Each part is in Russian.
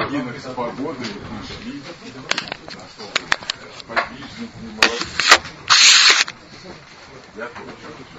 богинах свободы пришли подвижники молодцы. Я тоже.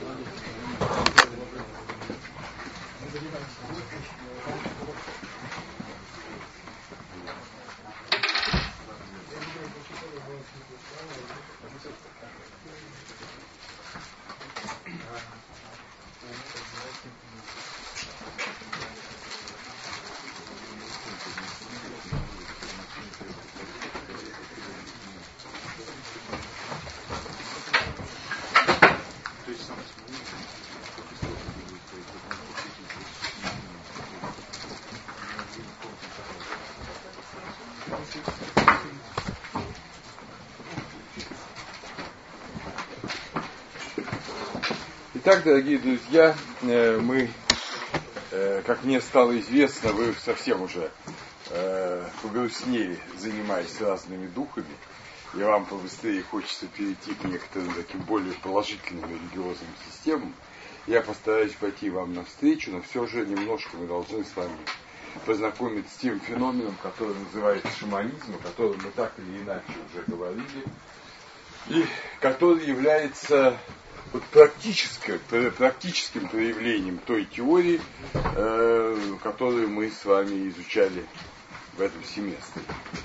Итак, дорогие друзья, мы, как мне стало известно, вы совсем уже погрустнели, занимаясь разными духами, и вам побыстрее хочется перейти к некоторым таким более положительным религиозным системам. Я постараюсь пойти вам навстречу, но все же немножко мы должны с вами познакомиться с тем феноменом, который называется шаманизм, о котором мы так или иначе уже говорили, и который является практическим проявлением той теории, которую мы с вами изучали в этом семестре.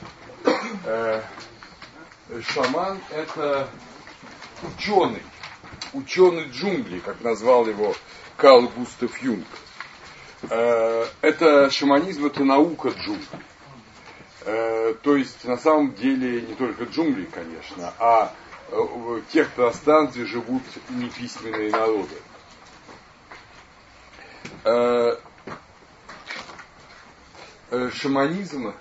Шаман — это ученый джунглей, как назвал его Карл Густав Юнг. Это шаманизм, это наука джунглей. То есть на самом деле не только джунгли, конечно, а в тех пространствах живут неписьменные народы. Шаманизм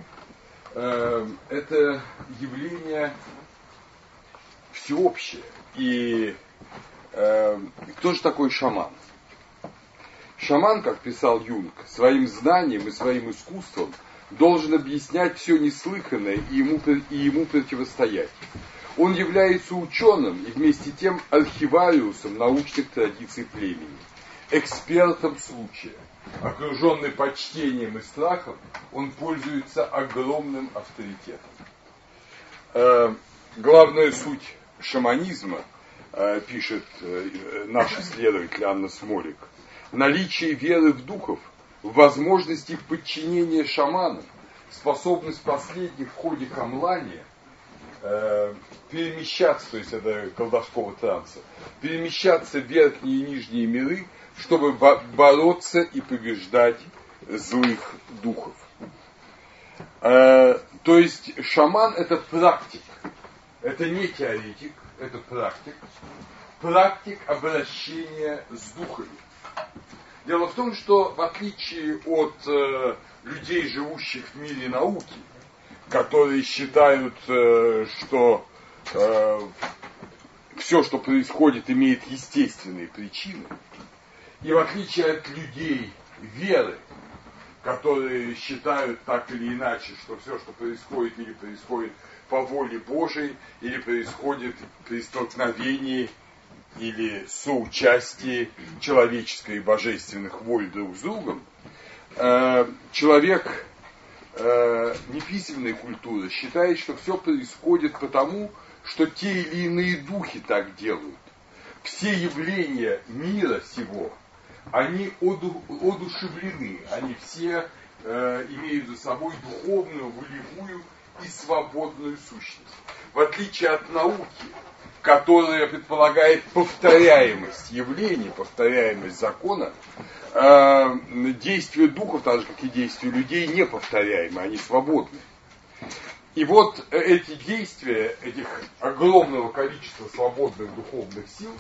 это явление всеобщее. И кто же такой шаман? Шаман, как писал Юнг, своим знанием и своим искусством должен объяснять все неслыханное и ему противостоять. Он является ученым и вместе тем архивариусом научных традиций племени, экспертом случая. Окруженный почтением и страхом, он пользуется огромным авторитетом. Главная суть шаманизма, пишет наш исследователь Анна Смолик, наличие веры в духов, в возможности подчинения шаманам, способность последних в ходе камлания перемещаться, то есть это колдовского транса, перемещаться в верхние и нижние миры, чтобы бороться и побеждать злых духов. То есть шаман — это практик, это не теоретик, это практик обращения с духами. Дело в том, что в отличие от людей, живущих в мире науки, которые считают, что все, что происходит, имеет естественные причины, и в отличие от людей веры, которые считают так или иначе, что все, что происходит, или происходит по воле Божией, или происходит при столкновении или соучастии человеческой и божественных воль друг с другом, человек неписьменной культуры считает, что все происходит потому, что те или иные духи так делают. Все явления мира сего, они одушевлены, они все имеют за собой духовную, волевую и свободную сущность. В отличие от науки, которая предполагает повторяемость явлений, повторяемость закона, действия духов, так же как и действия людей, неповторяемы, они свободны. И вот эти действия, этих огромного количества свободных духовных сил,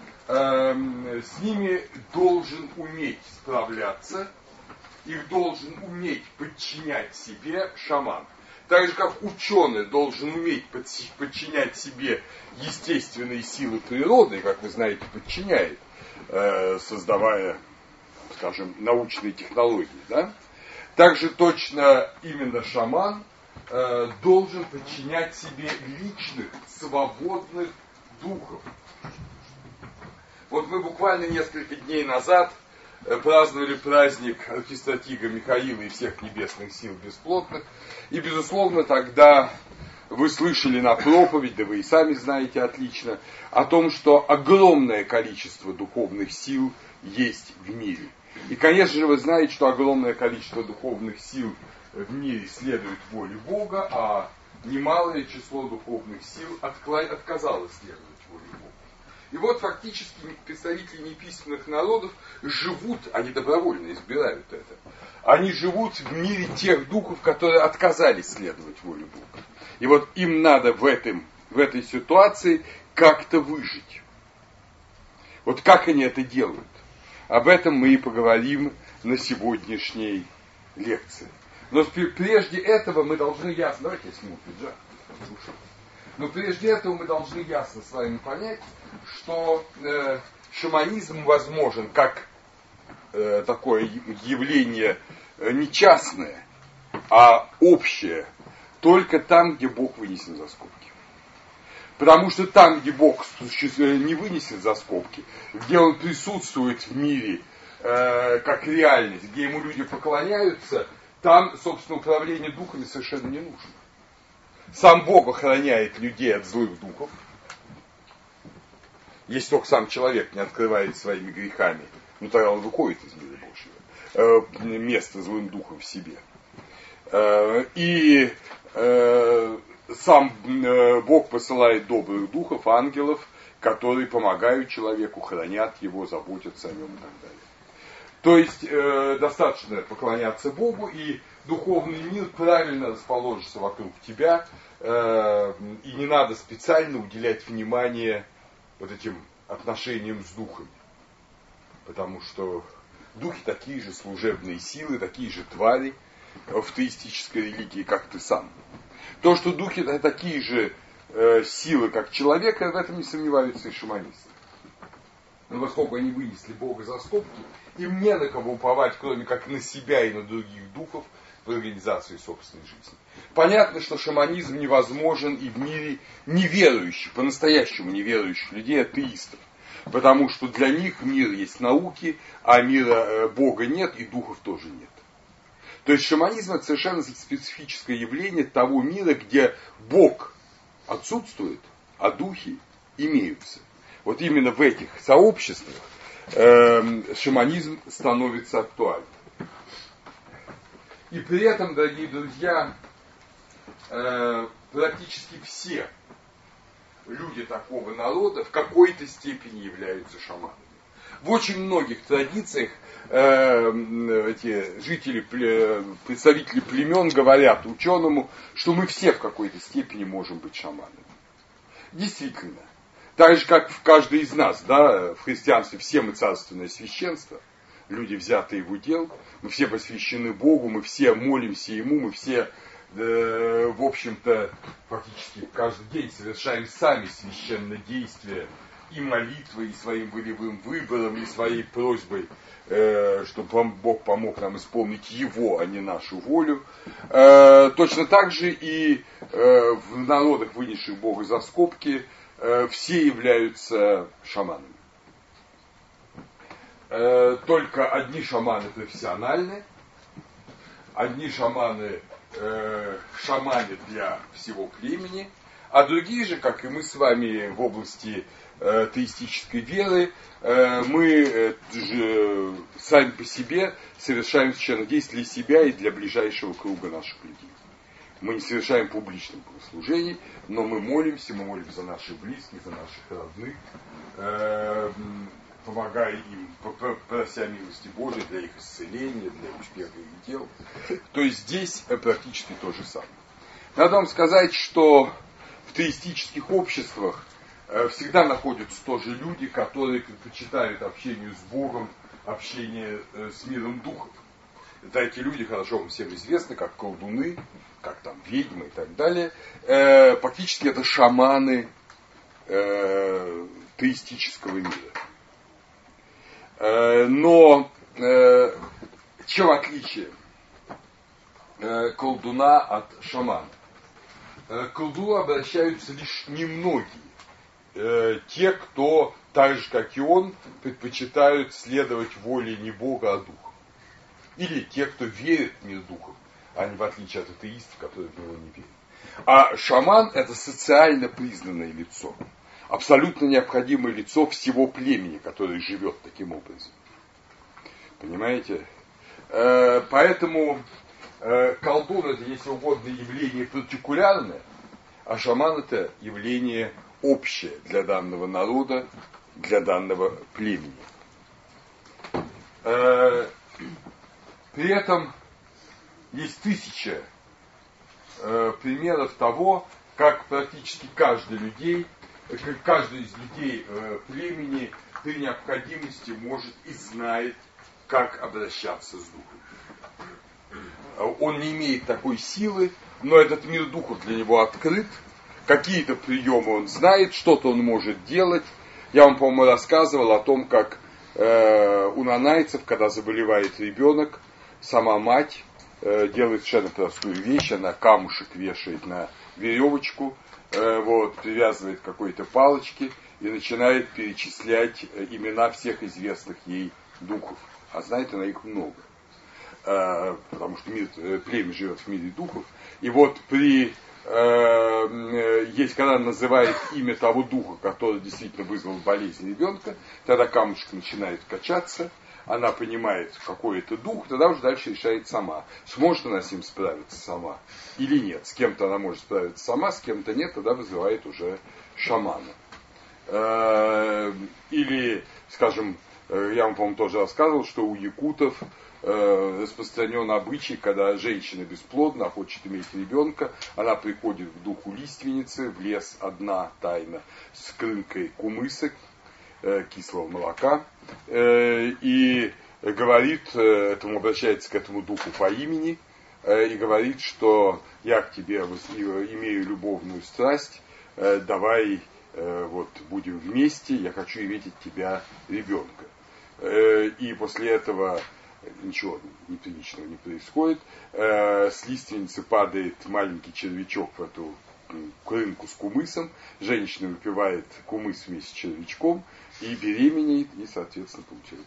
с ними должен уметь справляться, их должен уметь подчинять себе шаман. Так же, как ученый должен уметь подчинять себе естественные силы природы, как вы знаете, подчиняет, создавая, скажем, научные технологии. Да? Также точно именно шаман должен подчинять себе личных, свободных духов. Вот мы буквально несколько дней назад праздновали праздник архистратига Михаила и всех небесных сил бесплотных. И, безусловно, тогда вы слышали на проповедь, да вы и сами знаете отлично, о том, что огромное количество духовных сил есть в мире. И, конечно же, вы знаете, что огромное количество духовных сил в мире следует воле Бога, а немалое число духовных сил отказалось следовать воле Бога. И вот фактически представители неписьменных народов живут, они добровольно избирают это, они живут в мире тех духов, которые отказались следовать воле Бога. И вот им надо в этой ситуации как-то выжить. Вот как они это делают? Об этом мы и поговорим на сегодняшней лекции. Но прежде этого мы должны ясно... Давайте я сниму пиджак. Но прежде этого мы должны ясно с вами понять, что шаманизм возможен как такое явление не частное, а общее, только там, где Бог вынесен за скобки. Потому что там, где Бог не вынесен за скобки, где Он присутствует в мире как реальность, где Ему люди поклоняются, там, собственно, управление духами совершенно не нужно. Сам Бог охраняет людей от злых духов. Если только сам человек не открывает своими грехами, тогда он выходит из мира Божьего, место злым духом в себе. И сам Бог посылает добрых духов, ангелов, которые помогают человеку, хранят его, заботятся о нем и так далее. То есть достаточно поклоняться Богу, и духовный мир правильно расположится вокруг тебя, и не надо специально уделять внимание вот этим отношениям с духами. Потому что духи такие же служебные силы, такие же твари в теистической религии, как ты сам. То, что духи такие же силы, как человек, в этом не сомневаются и шаманисты. Но поскольку они вынесли Бога за скобки, им не на кого уповать, кроме как на себя и на других духов в организации собственной жизни. Понятно, что шаманизм невозможен и в мире неверующих, по-настоящему неверующих людей, атеистов. Потому что для них мир есть науки, а мира Бога нет и духов тоже нет. То есть шаманизм — это совершенно специфическое явление того мира, где Бог отсутствует, а духи имеются. Вот именно в этих сообществах шаманизм становится актуальным. И при этом, дорогие друзья, практически все люди такого народа в какой-то степени являются шаманами. В очень многих традициях эти жители, представители племен говорят ученому, что мы все в какой-то степени можем быть шаманами. Действительно. Так же, как в каждой из нас, да, в христианстве все мы царственное священство, люди, взятые в удел, мы все посвящены Богу, мы все молимся Ему, мы все, в общем-то, фактически каждый день совершаем сами священное действие и молитвой, и своим волевым выбором, и своей просьбой, чтобы Бог помог нам исполнить Его, а не нашу волю. Точно так же и в народах, вынесших Бога за скобки, все являются шаманами. Только одни шаманы профессиональны, одни шаманы шаманят для всего племени, а другие же, как и мы с вами в области теистической веры, мы же сами по себе совершаем священное действие для себя и для ближайшего круга наших людей. Мы не совершаем публичных богослужений, но мы молимся за наших близких, за наших родных, помогая им, прося милости Божией для их исцеления, для успеха их дел. То есть здесь практически то же самое. Надо вам сказать, что в теистических обществах всегда находятся тоже люди, которые предпочитают общению с Богом, общение с миром духов. Это эти люди, хорошо вам всем известны, как колдуны, как там ведьмы и так далее. Фактически это шаманы теистического мира. Но в чем отличие колдуна от шамана? К колдуну обращаются лишь немногие. Те, кто так же, как и он, предпочитают следовать воле не Бога, а духа. Или те, кто верит в мир духов, а не в отличие от атеистов, которые в него не верят. А шаман – это социально признанное лицо, абсолютно необходимое лицо всего племени, которое живет таким образом. Понимаете? Поэтому колдун – это, если угодно, явление партикулярное, а шаман – это явление общее для данного народа, для данного племени. При этом есть 1000 примеров того, как практически каждый из людей племени при необходимости может и знает, как обращаться с духом. Он не имеет такой силы, но этот мир духов для него открыт. Какие-то приемы он знает, что-то он может делать. Я вам, по-моему, рассказывал о том, как у нанайцев, когда заболевает ребенок, сама мать делает совершенно простую вещь. Она камушек вешает на веревочку, привязывает к какой-то палочке и начинает перечислять имена всех известных ей духов. А знает она их много. Потому что племя живет в мире духов. И вот когда она называет имя того духа, который действительно вызвал болезнь ребенка, тогда камушек начинает качаться, она понимает, какой это дух, тогда уже дальше решает сама, сможет она с ним справиться сама или нет. С кем-то она может справиться сама, с кем-то нет, тогда вызывает уже шамана. Или, скажем, я вам, по-моему, тоже рассказывал, что у якутов распространен обычай, когда женщина бесплодна, хочет иметь ребенка, она приходит к духу лиственницы в лес одна тайно с крынкой кумыса, кислого молока, и говорит, обращается к этому духу по имени, и говорит, что я к тебе имею любовную страсть, давай будем вместе, я хочу иметь от тебя ребенка. И после этого ничего неприличного не происходит. С лиственницы падает маленький червячок в эту крынку с кумысом. Женщина выпивает кумыс вместе с червячком и беременеет, и, соответственно, получает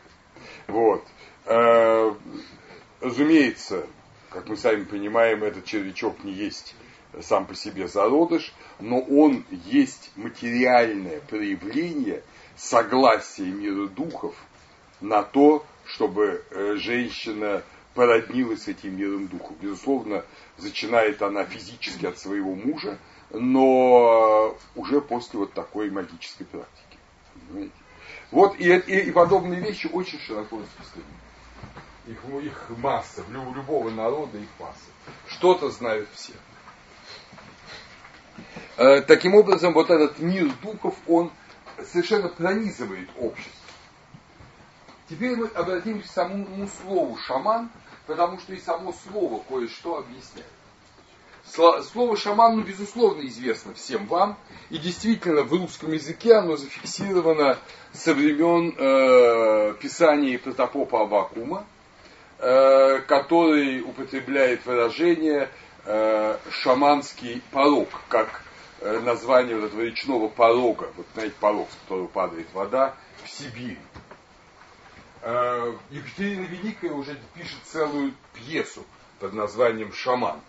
ребенка. Разумеется, как мы сами понимаем, этот червячок не есть сам по себе зародыш, но он есть материальное проявление согласия мира духов на то, чтобы женщина породнилась с этим миром духов. Безусловно, начинает она физически от своего мужа, но уже после такой магической практики. Понимаете? И подобные вещи очень широко распространены. Их масса, у любого народа их масса. Что-то знают все. Таким образом, этот мир духов, он совершенно пронизывает общество. Теперь мы обратимся к самому слову «шаман», потому что и само слово кое-что объясняет. Слово «шаман», безусловно, известно всем вам, и действительно в русском языке оно зафиксировано со времен писания протопопа Аввакума, который употребляет выражение «шаманский порог», как название этого речного порога, знаете, порог, с которого падает вода, в Сибири. Екатерина Великая уже пишет целую пьесу под названием «Шаман».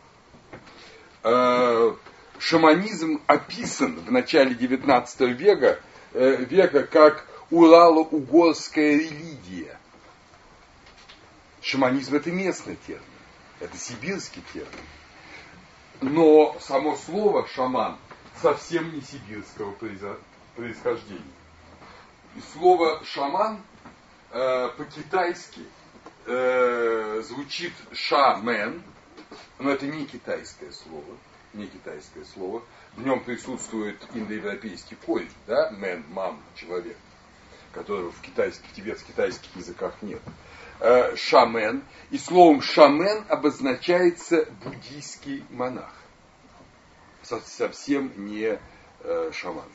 Шаманизм описан в начале XIX века как урало-угорская религия. Шаманизм – это местный термин, это сибирский термин. Но само слово «шаман» совсем не сибирского происхождения. И слово «шаман» по-китайски звучит «шамен», но это не китайское слово, в нем присутствует индоевропейский корень, да, мен, мам, человек, которого в тибетско-китайских языках нет. Шамен, и словом шамен обозначается буддийский монах, совсем не шаман.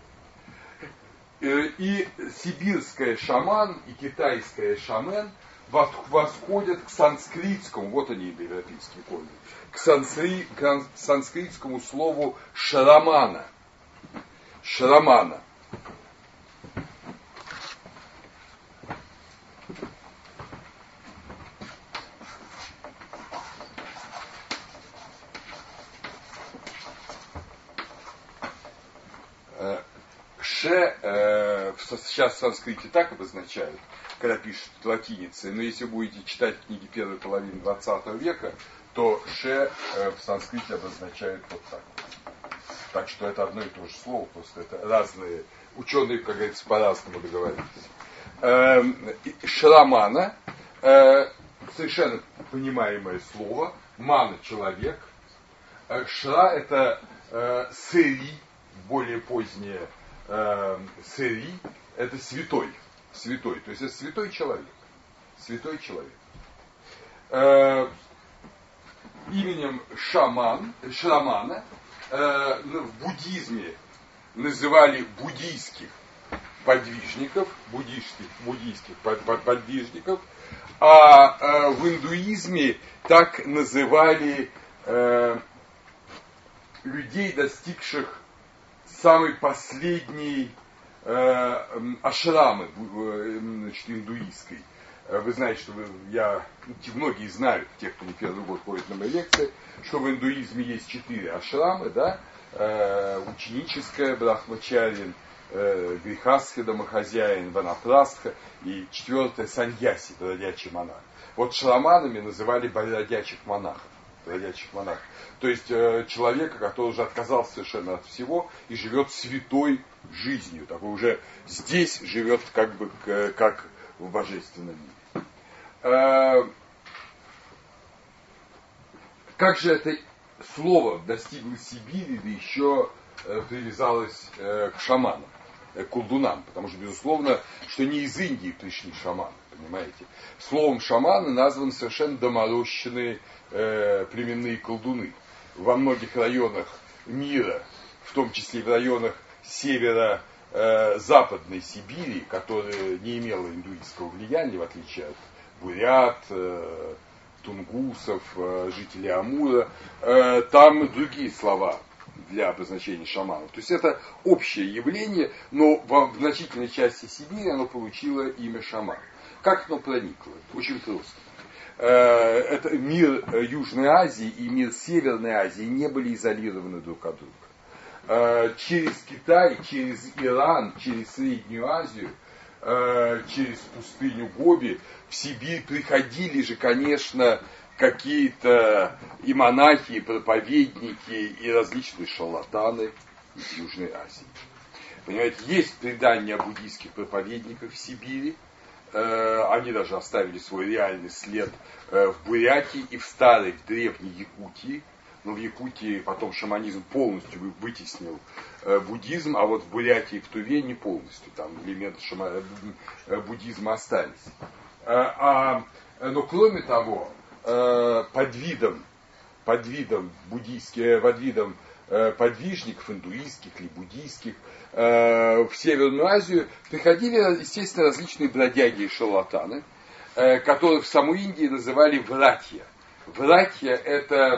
И сибирское шаман, и китайское шамен восходят к санскритскому, вот они, индоевропейские корни, к санскритскому слову шрамана. сейчас в санскрите так обозначают, когда пишут латиницей, но если будете читать книги первой половины 20 века, то ше в санскрите обозначают вот так. Так что это одно и то же слово, просто это разные ученые, как говорится, по-разному договорились. Шрамана, совершенно понимаемое слово, мана — человек, шра — это сери, более позднее сери, это святой, то есть это святой человек. Именем Шрамана в буддизме называли буддийских подвижников, подвижников, а в индуизме так называли людей, достигших самой последней ашрамы, значит, индуистской. Вы знаете, что многие знают, те, кто не первый год ходит на мои лекции, что в индуизме есть 4 ашрамы, да, ученическая, брахмачарин, грихастха, домохозяин, ванапрастха, и 4 саньяси, бродячий монах. Вот шраманами называли бродячих монахов. То есть человека, который уже отказался совершенно от всего и живет святой жизнью, такой уже здесь живет как бы как в божественном мире. Как же это слово достигло Сибири, да еще привязалось к шаманам, к колдунам, потому что, безусловно, что не из Индии пришли шаманы, понимаете. Словом шаманы названы совершенно доморощенные племенные колдуны. Во многих районах мира, в том числе и в районах северо-западной Сибири, которая не имела индуистского влияния, в отличие от бурят, тунгусов, жителей Амура, там другие слова для обозначения шаманов. То есть это общее явление, но в значительной части Сибири оно получило имя шаман. Как оно проникло? Очень просто. Это мир Южной Азии и мир Северной Азии не были изолированы друг от друга. Через Китай, через Иран, через Среднюю Азию, через пустыню Гоби в Сибирь приходили же, конечно, какие-то и монахи, и проповедники, и различные шарлатаны из Южной Азии. Понимаете, есть предания о буддийских проповедниках в Сибири. Они даже оставили свой реальный след в Бурятии и в старой, в древней Якутии. Но в Якутии потом шаманизм полностью вытеснил буддизм, а вот в Бурятии и в Туве не полностью. Там элементы буддизма остались. Но кроме того, под видом подвижников, индуистских или буддийских, в Северную Азию приходили, естественно, различные бродяги и шарлатаны, которых в самой Индии называли вратья. Вратья —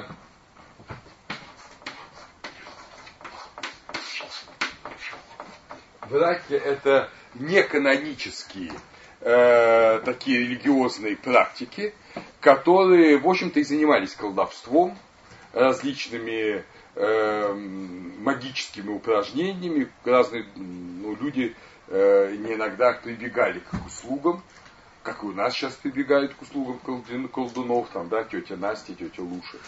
это неканонические такие религиозные практики, которые, в общем-то, и занимались колдовством, различными магическими упражнениями. Разные люди не иногда прибегали к услугам, как и у нас сейчас прибегают к услугам колдунов, там, да, тетя Настя, тетя Луша.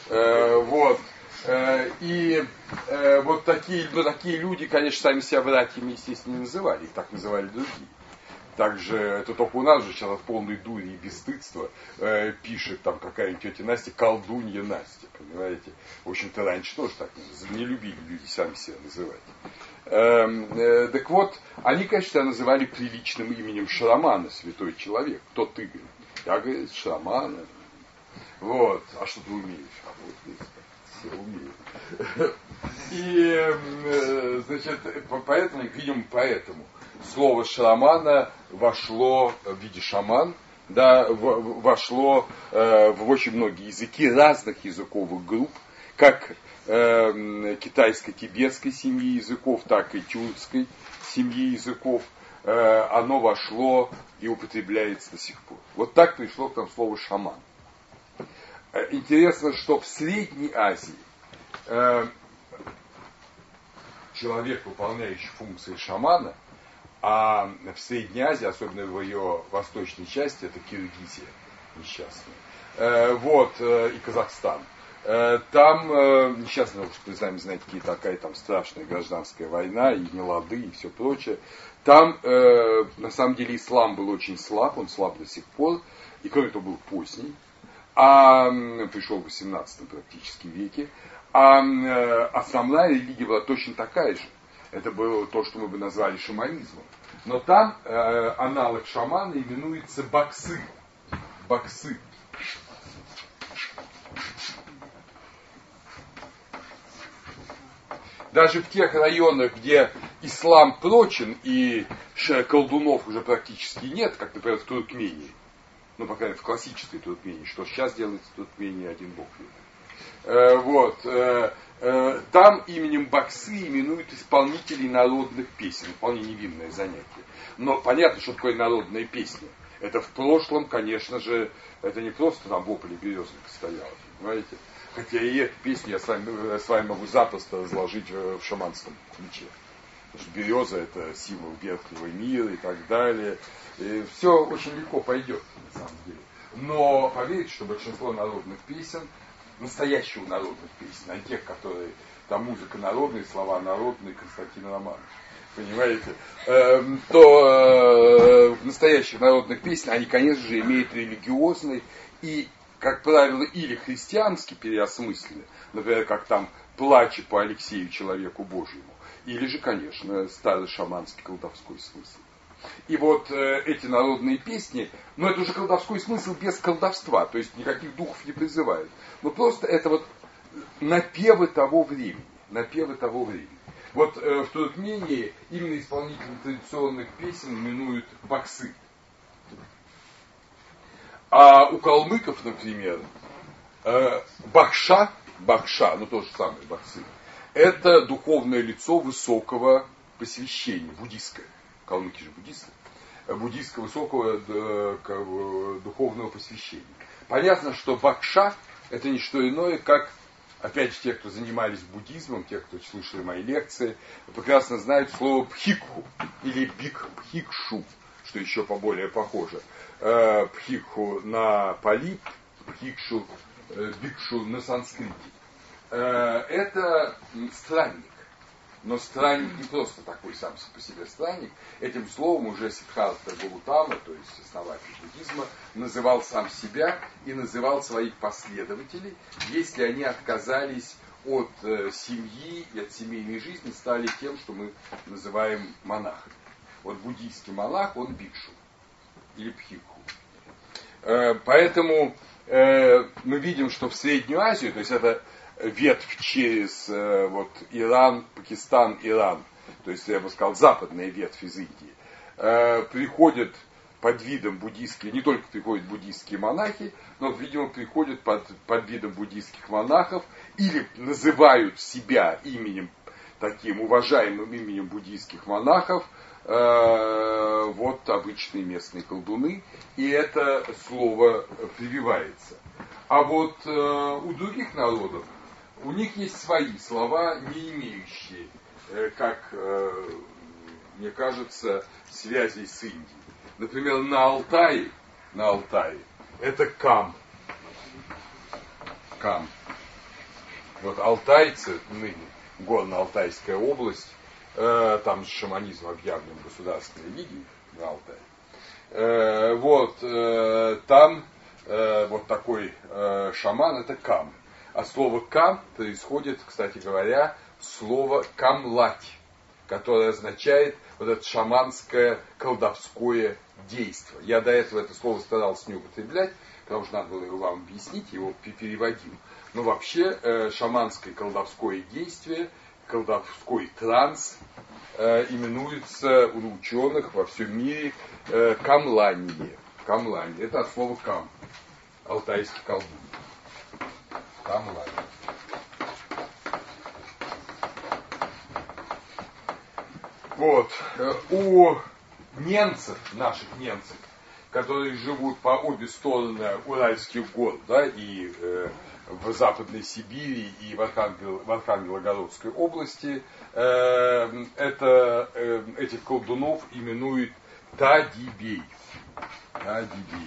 Вот такие люди, конечно, сами себя братьями, естественно, не называли, их так называли другие. Также, это только у нас же сейчас от полной дури и бесстыдства пишет там какая-нибудь тетя Настя, колдунья Настя, понимаете. В общем-то, раньше тоже так не любили люди сами себя называть. Так вот, они, конечно, себя называли приличным именем Шрамана, святой человек. Кто ты, говорит? Я, говорит, Шрамана. Вот, а что ты умеешь? А вот, все умеют. И, значит, поэтому слово шрамана вошло в виде шаман, да, вошло в очень многие языки разных языковых групп, как китайско-тибетской семьи языков, так и тюркской семьи языков. Оно вошло и употребляется до сих пор. Вот так пришло к нам слово шаман. Интересно, что в Средней Азии человек, выполняющий функции шамана, а в Средней Азии, особенно в ее восточной части, это Киргизия несчастная, и Казахстан. Там несчастно, что вы сами знаете, такая там страшная гражданская война, и нелады, и все прочее. Там, на самом деле, ислам был очень слаб, он слаб до сих пор, и кроме того был поздний, пришел в 18 практически веке, основная религия была точно такая же. Это было то, что мы бы назвали шаманизмом. Но там аналог шамана именуется баксы. Баксы. Даже в тех районах, где ислам прочен и колдунов уже практически нет, как, например, в Туркмении, ну, по крайней мере, в классической Туркмении, что сейчас делается в Туркмении, один бог ведает. Там именем баксы именуют исполнителей народных песен. Вполне невинное занятие. Но понятно, что такое народная песня. Это в прошлом, конечно же, это не просто там вопли березовик стоял, понимаете? Хотя и эту песню я с вами могу запросто разложить в шаманском ключе. Потому что береза это символ верхнего мира и так далее. И все очень легко пойдет, на самом деле. Но поверьте, что большинство народных песен, настоящих народных песен, а не тех, которые там музыка народная, слова народные, Константин Романов, понимаете, то настоящих народных песен, они, конечно же, имеют религиозный и, как правило, или христиански переосмыслены, например, как там «Плачи по Алексею, человеку Божьему», или же, конечно, старый шаманский колдовской смысл. И вот эти народные песни, но это уже колдовской смысл без колдовства, то есть никаких духов не призывают. Но просто это вот напевы того времени. Напевы того времени. Вот в Туркмении именно исполнители традиционных песен именуют баксы. А у калмыков, например, бакша, ну то же самое баксы, это духовное лицо высокого посвящения, буддийское. Калмыки же буддисты. Буддийского высокого духовного посвящения. Понятно, что бакша это не что иное, как, опять же, те, кто занимались буддизмом, те, кто слышали мои лекции, прекрасно знают слово пхикху или бикхикшу, что еще поболее похоже. Пхикху на пали, бикшу на санскрите. Это странник. Но странник не просто такой сам по себе странник. Этим словом уже Сиддхартха Гаутама, то есть основатель буддизма, называл сам себя и называл своих последователей, если они отказались от семьи и от семейной жизни, стали тем, что мы называем монахами. Вот буддийский монах, он бикшу или пхикху. Поэтому мы видим, что в Среднюю Азию, то есть это ветвь через Иран, Пакистан, Иран, то есть, я бы сказал, западная ветвь из Индии, приходят под видом буддийские, не только приходят буддийские монахи, но, видимо, приходят под видом буддийских монахов или называют себя именем, таким уважаемым именем буддийских монахов, обычные местные колдуны, и это слово прививается. А вот у других народов, у них есть свои слова, не имеющие, как мне кажется, связей с Индией. Например, на Алтае это кам. Вот алтайцы, ныне Горно-Алтайская область, там шаманизм объявлен государственной религией на Алтае. Там такой шаман, это кам. А слово кам происходит, кстати говоря, слово камлать, которое означает вот это шаманское колдовское действие. Я до этого это слово старался не употреблять, потому что надо было его вам объяснить, его переводил. Но вообще шаманское колдовское действие, колдовской транс именуется у ученых во всем мире камлание. Камлание. Это от слова кам. Алтайский колдун. Камлание. У немцев, наших немцев, которые живут по обе стороны Уральских гор, да, и в Западной Сибири и в Архангелогородской области, этих колдунов именуют Тадибей. Тадибей.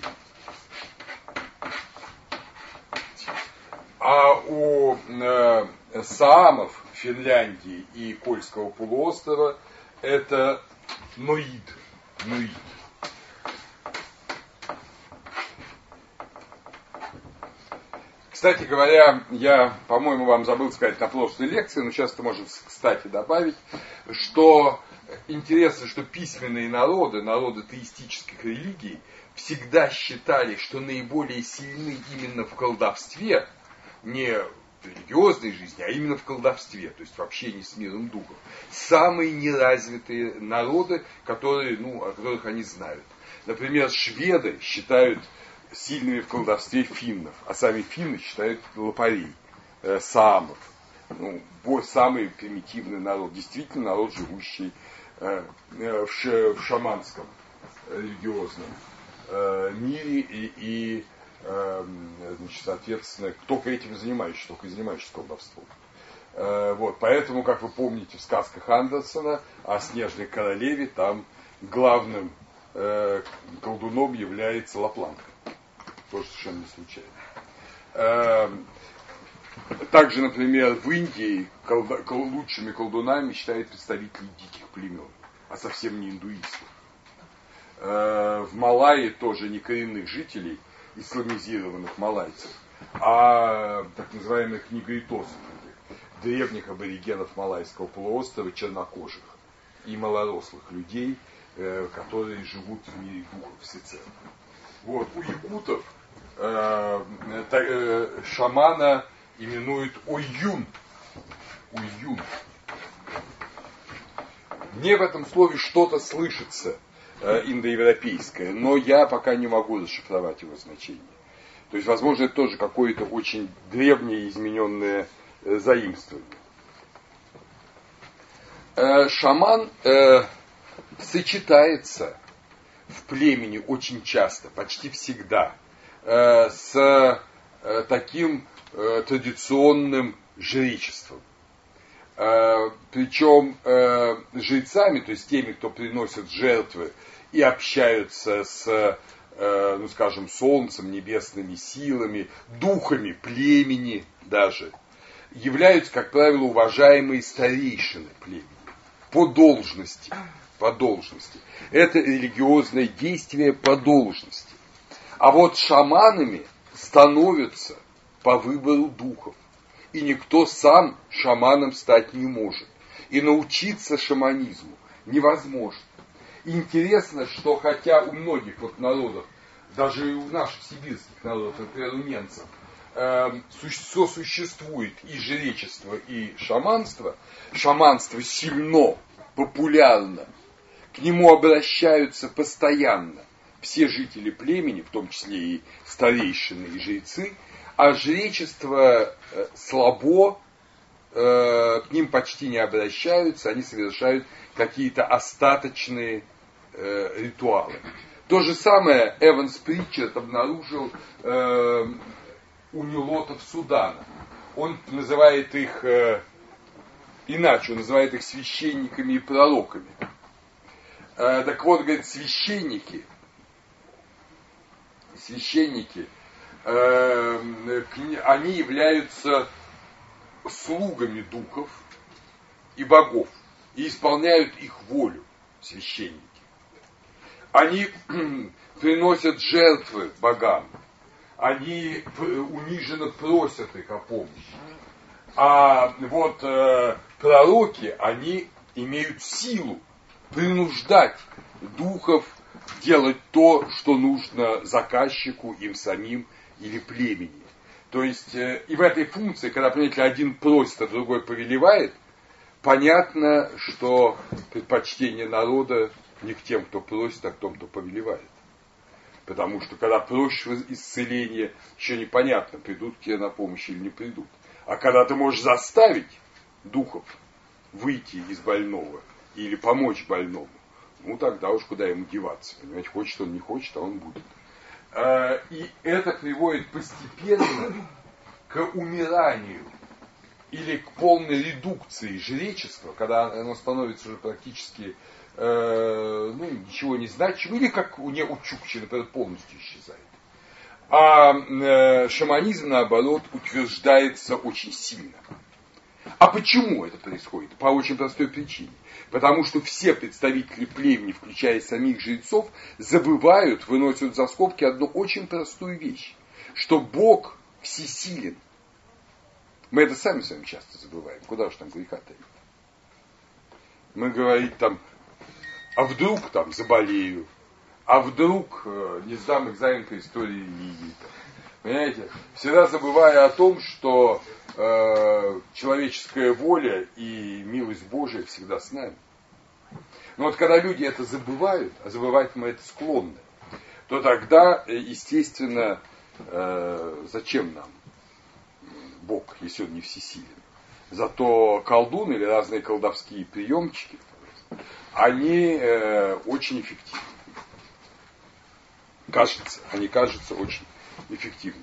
А у саамов Финляндии и Кольского полуострова это Ноид. Ноид. Кстати говоря, я, по-моему, вам забыл сказать на прошлой лекции, но сейчас это можно, кстати, добавить, что интересно, что письменные народы, народы теистических религий, всегда считали, что наиболее сильны именно в колдовстве, не в религиозной жизни, а именно в колдовстве, то есть в общении с миром духов. Самые неразвитые народы, которые, о которых они знают. Например, шведы считают сильными в колдовстве финнов, а сами финны считают лопарей, саамов. Самый примитивный народ, действительно народ, живущий в шаманском религиозном мире и соответственно, только этим занимающийся, только занимающийся колдовством. Поэтому, как вы помните в сказках Андерсона о Снежной королеве, там главным колдуном является Лапланка. Тоже совершенно не случайно. Также, например, в Индии лучшими колдунами считают представителей диких племен, а совсем не индуистов. В Малайи тоже не коренных жителей, исламизированных малайцев, а так называемых негритосов, древних аборигенов Малайского полуострова, чернокожих и малорослых людей, которые живут в мире духов всецело. У якутов шамана именуют Ойюн. Ойюн. Мне в этом слове что-то слышится индоевропейское, но я пока не могу расшифровать его значение. То есть, возможно, это тоже какое-то очень древнее измененное заимствование. Шаман сочетается в племени очень часто, почти всегда, с таким традиционным жречеством. Причем жрецами, то есть теми, кто приносит жертвы и общаются с, солнцем, небесными силами, духами племени даже, являются, как правило, уважаемые старейшины племени по должности. По должности. Это религиозное действие по должности. А вот шаманами становятся по выбору духов. И никто сам шаманом стать не может. И научиться шаманизму невозможно. Интересно, что хотя у многих народов, даже и у наших сибирских народов, например, у немцев, сосуществует и жречество, и шаманство, шаманство сильно, популярно, к нему обращаются постоянно все жители племени, в том числе и старейшины, и жрецы, а жречество слабо, к ним почти не обращаются, они совершают какие-то остаточные ритуалы. То же самое Эванс Притчард обнаружил у нилотов Судана. Он называет их иначе, он называет их священниками и пророками. Так вот, говорит, священники, они являются слугами духов и богов и исполняют их волю, священники. Они приносят жертвы богам, они униженно просят их о помощи. А вот пророки, они имеют силу принуждать духов делать то, что нужно заказчику, им самим или племени. То есть и в этой функции, когда, понимаете, один просит, а другой повелевает, понятно, что предпочтение народа не к тем, кто просит, а к тем, кто повелевает. Потому что когда просишь исцеления, еще непонятно, придут к тебе на помощь или не придут. А когда ты можешь заставить духов выйти из больного или помочь больному, тогда уж куда ему деваться. Понимаете, хочет он, не хочет, а он будет. И это приводит постепенно к к умиранию или к полной редукции жречества, когда оно становится уже практически ничего не значимым, или как у Чукчи, например, полностью исчезает. А шаманизм, наоборот, утверждается очень сильно. А почему это происходит? По очень простой причине. Потому что все представители племени, включая самих жрецов, забывают, выносят за скобки одну очень простую вещь, что Бог всесилен. Мы это сами с вами часто забываем. Куда уж там греха-то? Мы говорим там, а вдруг там заболею, а вдруг не сдам экзамен по истории Египта. Понимаете? Всегда забывая о том, что человеческая воля и милость Божия всегда с нами. Но вот когда люди это забывают, а забывать мы это склонны, то тогда, естественно, зачем нам Бог, если он не всесилен? Зато колдун или разные колдовские приемчики, они очень эффективны. Они кажутся очень эффективными.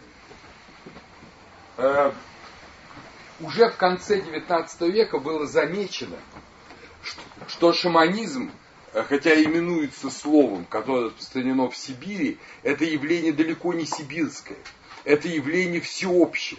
Уже в конце XIX века было замечено, что шаманизм, хотя именуется словом, которое распространено в Сибири, это явление далеко не сибирское, это явление всеобщее.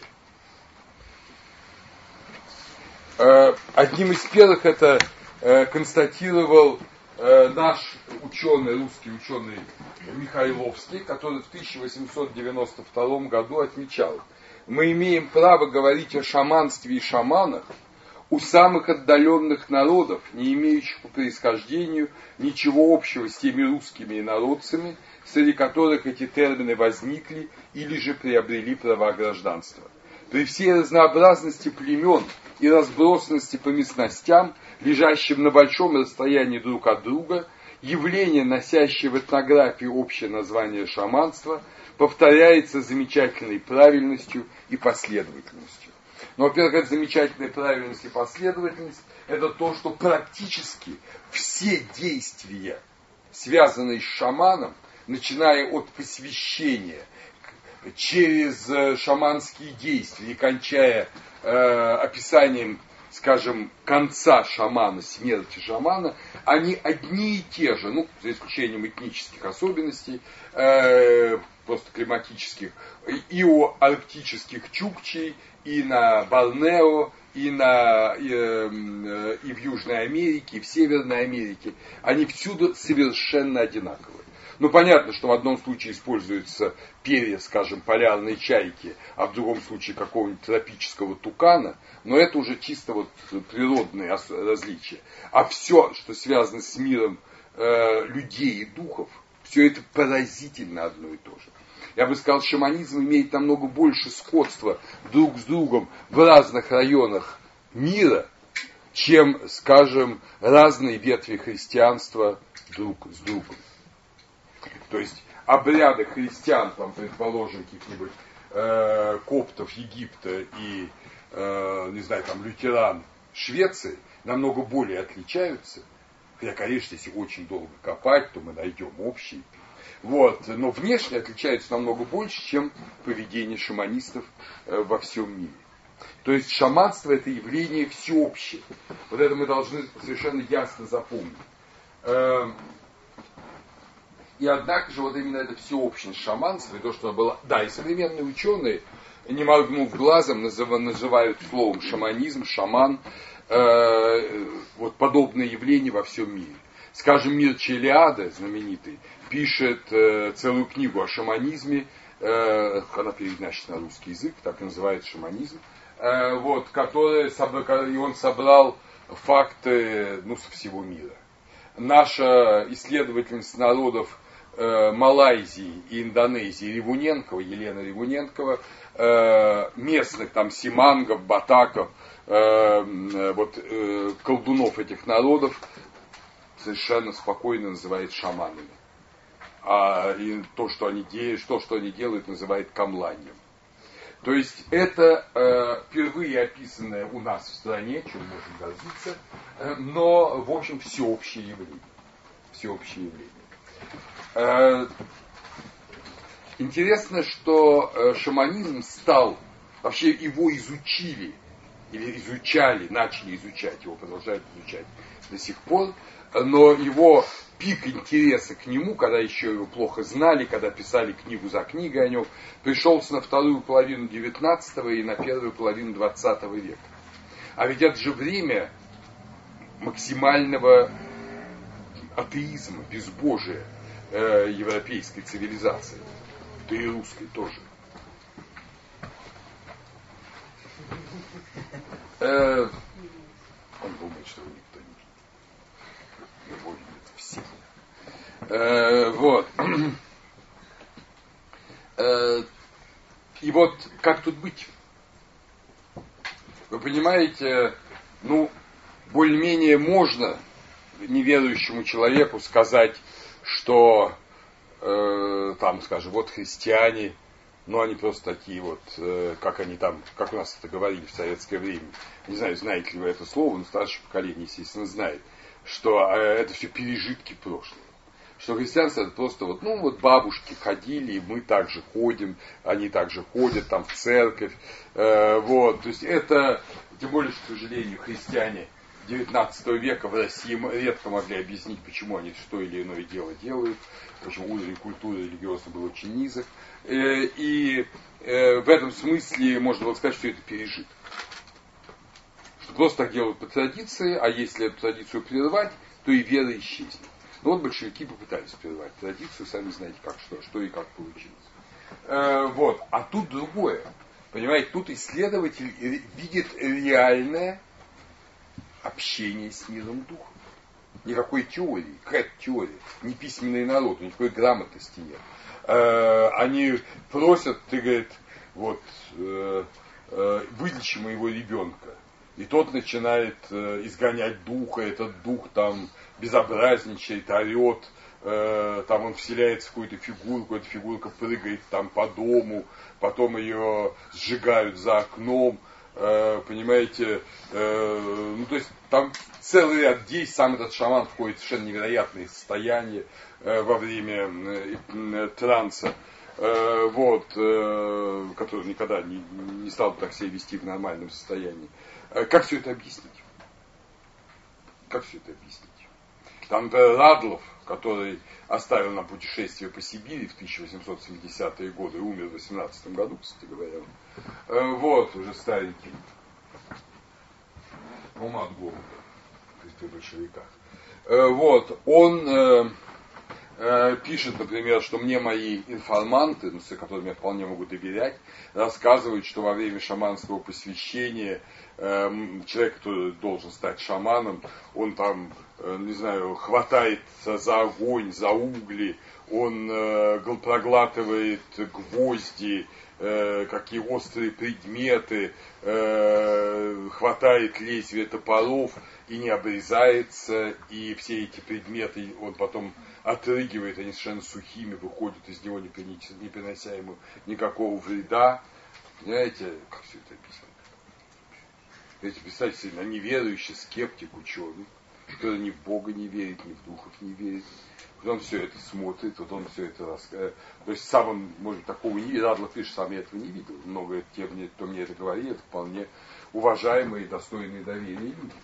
Одним из первых это констатировал наш ученый, русский ученый Михайловский, который в 1892 году отмечал: мы имеем право говорить о шаманстве и шаманах у самых отдаленных народов, не имеющих по происхождению ничего общего с теми русскими инородцами, среди которых эти термины возникли или же приобрели права гражданства. При всей разнообразности племен и разбросанности по местностям, лежащим на большом расстоянии друг от друга, явление, носящее в этнографии общее название шаманства, повторяется с замечательной правильностью и последовательностью. Но, во-первых, эта замечательная правильность и последовательность – это то, что практически все действия, связанные с шаманом, начиная от посвящения, через шаманские действия и кончая описанием, скажем, конца шамана, смерти шамана, они одни и те же, за исключением этнических особенностей, просто климатических, и у арктических чукчей, и на Борнео, и в Южной Америке, и в Северной Америке. Они всюду совершенно одинаковые. Понятно, что в одном случае используются перья, скажем, полярной чайки, а в другом случае какого-нибудь тропического тукана, но это уже чисто природные различия. А все, что связано с миром людей и духов, все это поразительно одно и то же. Я бы сказал, шаманизм имеет намного больше сходства друг с другом в разных районах мира, чем, скажем, разные ветви христианства друг с другом. То есть обряды христиан, предположим, каких-нибудь коптов Египта и, лютеран Швеции, намного более отличаются. Хотя, конечно, если очень долго копать, то мы найдем общий. Но внешне отличаются намного больше, чем поведение шаманистов во всем мире. То есть шаманство – это явление всеобщее. Это мы должны совершенно ясно запомнить. И однако же именно это всеобщность шаманства, и то, что было... Да, и современные ученые, не моргнув глазом, называют словом шаманизм, шаман, подобное явление во всем мире. Скажем, Мирча Элиада, знаменитый, пишет целую книгу о шаманизме, она переведена на русский язык, так и называется шаманизм, и он собрал факты со всего мира. Наша исследовательница народов Малайзии и Индонезии Елена Ревуненкова, местных симангов, батаков, колдунов этих народов совершенно спокойно называет шаманами. И то, что они делают, называет камланием. То есть это впервые описанное у нас в стране, чем можем гордиться, но, в общем, всеобщее явление. Всеобщее явление. Интересно, что шаманизм стал вообще его изучили, или изучали, начали изучать, его продолжают изучать до сих пор, но его пик интереса к нему, когда еще его плохо знали, когда писали книгу за книгой о нем, пришелся на вторую половину XIX и на первую половину XX века. А ведь это же время максимального атеизма, безбожия европейской цивилизации, да и русской тоже. Он думает, что его никто не любит. Его любят все. Вот. И вот как тут быть? Вы понимаете, более-менее можно неверующему человеку сказать, что там, скажем, вот христиане, они просто такие вот, как они там, как у нас это говорили в советское время. Не знаю, знаете ли вы это слово, но старшее поколение, естественно, знает, что это все пережитки прошлого. Что христианство это просто бабушки ходили, и мы также ходим, они также ходят там в церковь. То есть это, тем более, что, к сожалению, христиане XIX века в России редко могли объяснить, почему они то или иное дело делают, почему уровень культуры религиозно был очень низок. И в этом смысле можно было сказать, что это пережиток. Что просто так делают по традиции, а если эту традицию прервать, то и вера исчезнет. Большевики попытались прервать традицию, сами знаете, что и как получилось. А тут другое. Понимаете, тут исследователь видит реальное общение с миром духа. Никакой теории, теории, ни письменный народ, никакой грамотности нет. Они просят, ты говорит, вылечи моего ребенка. И тот начинает изгонять духа, этот дух там безобразничает, орет, там он вселяется в какую-то фигурку, эта фигурка прыгает там по дому, потом ее сжигают за окном, понимаете, то есть там целый ряд действий, сам этот шаман входит в совершенно невероятные состояния во время транса, который никогда не стал бы так себя вести в нормальном состоянии. Как все это объяснить? Там Радлов, который оставил нам путешествие по Сибири в 1870-е годы и умер в 18 году, кстати говоря. Уже старенький. Он от голода, при большевиках. Он пишет, например, что мне мои информанты, которым я вполне могу доверять, рассказывают, что во время шаманского посвящения человек, который должен стать шаманом, он там, хватается за огонь, за угли, он проглатывает гвозди, какие острые предметы, хватает лезвия топоров и не обрезается, и все эти предметы он потом отрыгивает, они совершенно сухими выходят из него, не принося ему никакого вреда. Понимаете, как все это описано? Эти представьте, неверующий скептик, ученый, который ни в Бога не верит, ни в духов не верит. Он все это смотрит, он все это рассказывает. То есть сам он, может быть, такого не видел. Радлов пишет, сам я этого не видел. Много тех, кто мне это говорит, это вполне уважаемые, достойные доверия люди.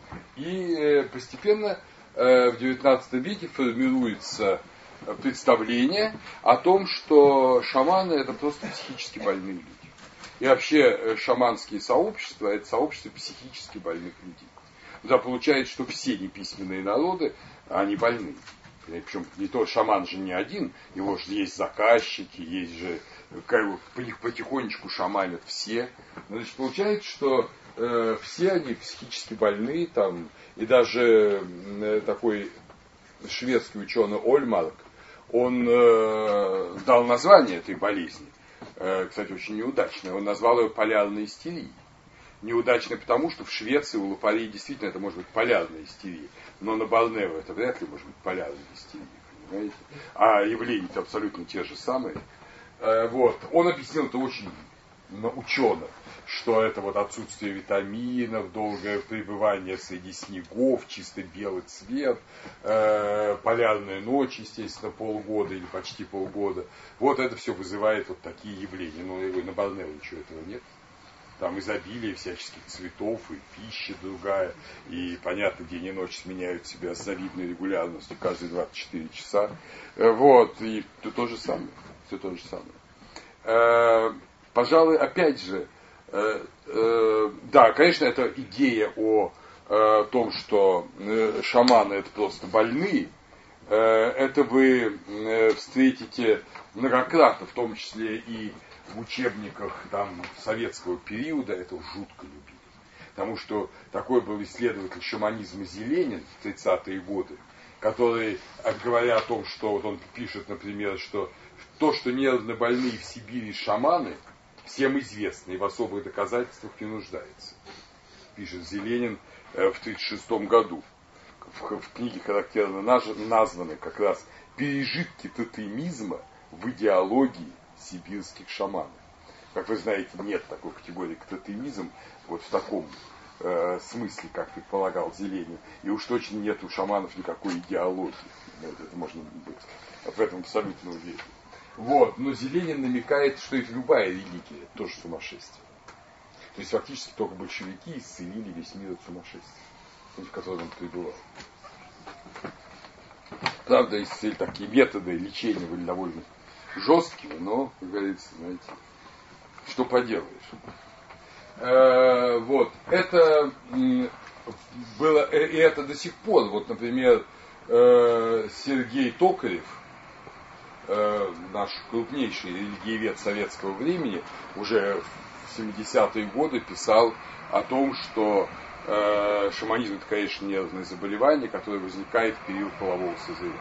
И постепенно в XIX веке формируется представление о том, что шаманы это просто психически больные люди. И вообще шаманские сообщества это сообщество психически больных людей. Да, получается, что все неписьменные народы, они больны. Причем не то, шаман же не один, его же есть заказчики, есть же, по них потихонечку шаманят все. Значит, получается, что все они психически больны, там, и даже такой шведский ученый Ольмарк, он дал название этой болезни, кстати, очень неудачное, он назвал ее полярной истерией. Неудачной потому, что в Швеции у лопарей действительно это может быть полярная истерия, но на Борнео это вряд ли может быть полярная истерия, понимаете? А явления-то абсолютно те же самые. Он объяснил это очень учено, что это отсутствие витаминов, долгое пребывание среди снегов, чисто белый цвет, полярная ночь, естественно, полгода или почти полгода. Это все вызывает такие явления. Но на Борнео ничего этого нет. там изобилие всяческих цветов, и пища другая, и, понятно, день и ночь сменяют себя с завидной регулярностью каждые 24 часа. Вот, и то же самое. Все то же самое. Пожалуй, опять же, да, конечно, это идея о том, что шаманы это просто больные, это вы встретите многократно, в том числе и в учебниках там, советского периода, это жутко любили. Потому что такой был исследователь шаманизма Зеленин в 30-е годы, который, говоря о том, что вот он пишет, например, что то, что нервно-больные в Сибири шаманы, всем известно и в особых доказательствах не нуждается. Пишет Зеленин в 1936 году. В книге характерно названы как раз пережитки тотемизма в идеологии сибирских шаманов. Как вы знаете, нет такой категории как тотемизм вот в таком смысле, как предполагал Зеленин. И уж точно нет у шаманов никакой идеологии. Вот это можно быть. В этом абсолютно уверен. Вот. Но Зеленин намекает, что это любая религия, тоже сумасшествие. То есть фактически только большевики исцелили весь мир от сумасшествия, в котором он пребывал. Правда, такие методы лечения были довольно жесткими, но, как говорится, знаете, что поделаешь. Вот. Это было, и это до сих пор, вот, например, Сергей Токарев, наш крупнейший религиовед советского времени, уже в 70-е годы писал о том, что шаманизм это, конечно, нервное заболевание, которое возникает в период полового созревания.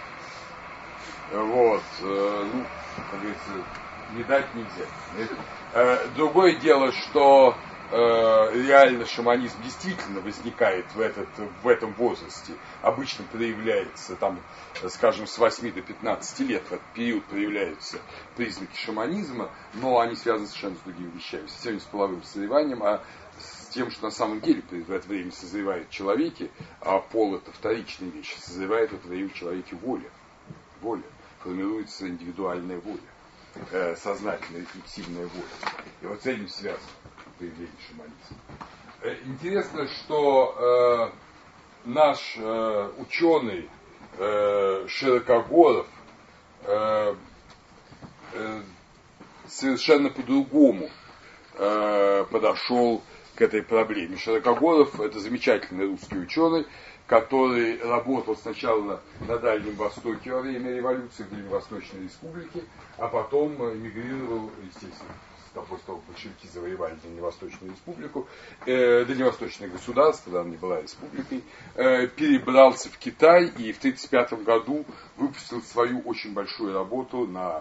Вот, ну, как говорится, не дать нельзя. Другое дело, что реально шаманизм действительно возникает в этом возрасте. Обычно проявляется, там, скажем, с 8 до 15 лет, в этот период проявляются признаки шаманизма, но они связаны совершенно с другими вещами, совсем не с половым созреванием, а с тем, что на самом деле в это время созревает в человеке, а пол это вторичная вещь, созревает в это время в человеке воля. Формируется индивидуальная воля, сознательная, рефлексивная воля. И вот с этим связано появление шаманизма. Интересно, что наш ученый Широкогоров совершенно по-другому подошел к этой проблеме. Широкогоров это замечательный русский ученый, который работал сначала на Дальнем Востоке во время революции в Дальневосточной республике, а потом эмигрировал, естественно, после того, как большевики завоевали Дальневосточную республику, Дальневосточное государство, да, не была республикой, перебрался в Китай и в 1935 году выпустил свою очень большую работу на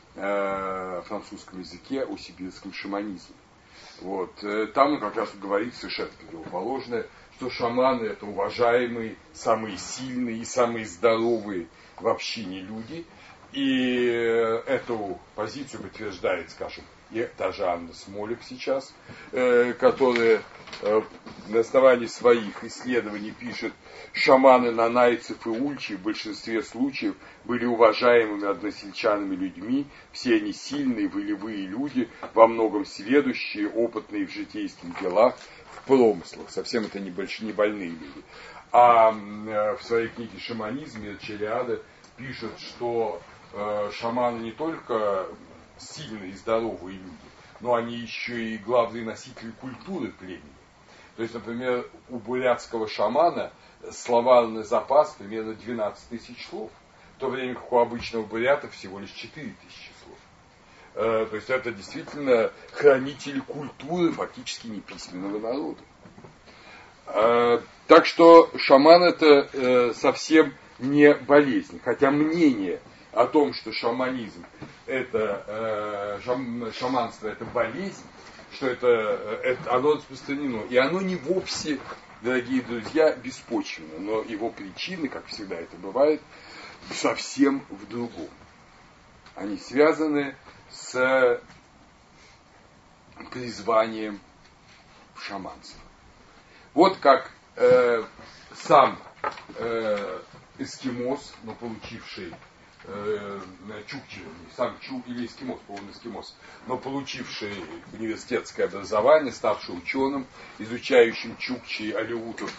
французском языке о сибирском шаманизме. Вот. Там как раз говорит совершенно противоположное, что шаманы это уважаемые, самые сильные и самые здоровые в общине люди. И эту позицию подтверждает, скажем, и та же Анна Смолик сейчас, которая на основании своих исследований пишет, шаманы нанайцев и ульчи в большинстве случаев были уважаемыми односельчанами людьми, все они сильные, волевые люди, во многом сведущие, опытные в житейских делах, в промыслах, совсем это не больные люди. А в своей книге «Шаманизм» Челиада пишет, что шаманы не только сильные и здоровые люди, но они еще и главные носители культуры племени. То есть, например, у бурятского шамана словарный запас примерно 12 тысяч слов, в то время как у обычного бурята всего лишь 4 тысячи слов. То есть это действительно хранители культуры фактически неписьменного народа. Так что шаман это совсем не болезнь. Хотя мнение о том, что шаманизм это шаманство это болезнь, что это оно распространено. И оно не вовсе, дорогие друзья, беспочвенно. Но его причины, как всегда это бывает, совсем в другом. Они связаны с призванием в шаманство. Вот как сам эскимос, но получивший чукчи, сам чук или эскимос, по-моему, эскимос, но получивший университетское образование, ставший ученым, изучающим чукчи и алеутов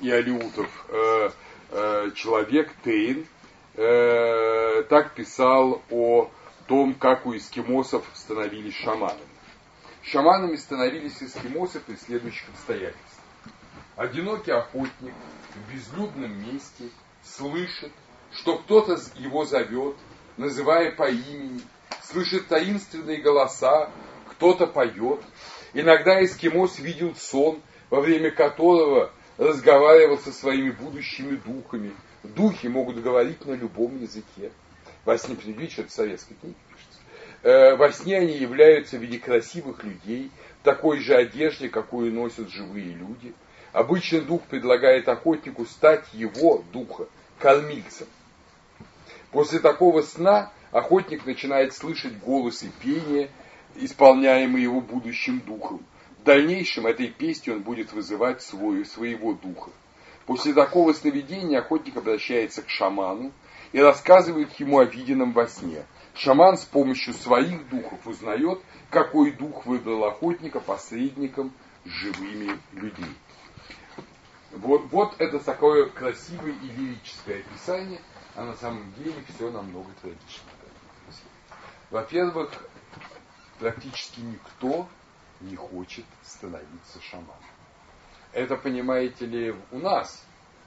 человек Тейн, так писал о том, как у эскимосов становились шаманами. Шаманами становились эскимосы при следующих обстоятельствах. Одинокий охотник в безлюдном месте слышит, что кто-то его зовет, называя по имени, слышит таинственные голоса, кто-то поет. Иногда эскимос видел сон, во время которого разговаривал со своими будущими духами. Духи могут говорить на любом языке. Во сне, видите, что это в советской книге пишется. Во сне они являются в виде красивых людей, в такой же одежде, какую носят живые люди. Обычно дух предлагает охотнику стать его, духа, кормильцем. После такого сна охотник начинает слышать голос и пение, исполняемые его будущим духом. В дальнейшем этой песней он будет вызывать своего духа. После такого сновидения охотник обращается к шаману и рассказывает ему о виденном во сне. Шаман с помощью своих духов узнает, какой дух выбрал охотника посредником с живыми людьми. Вот это такое красивое и лирическое описание, а на самом деле все намного трагичнее. Во-первых, практически никто не хочет становиться шаманом. Это, понимаете ли, у нас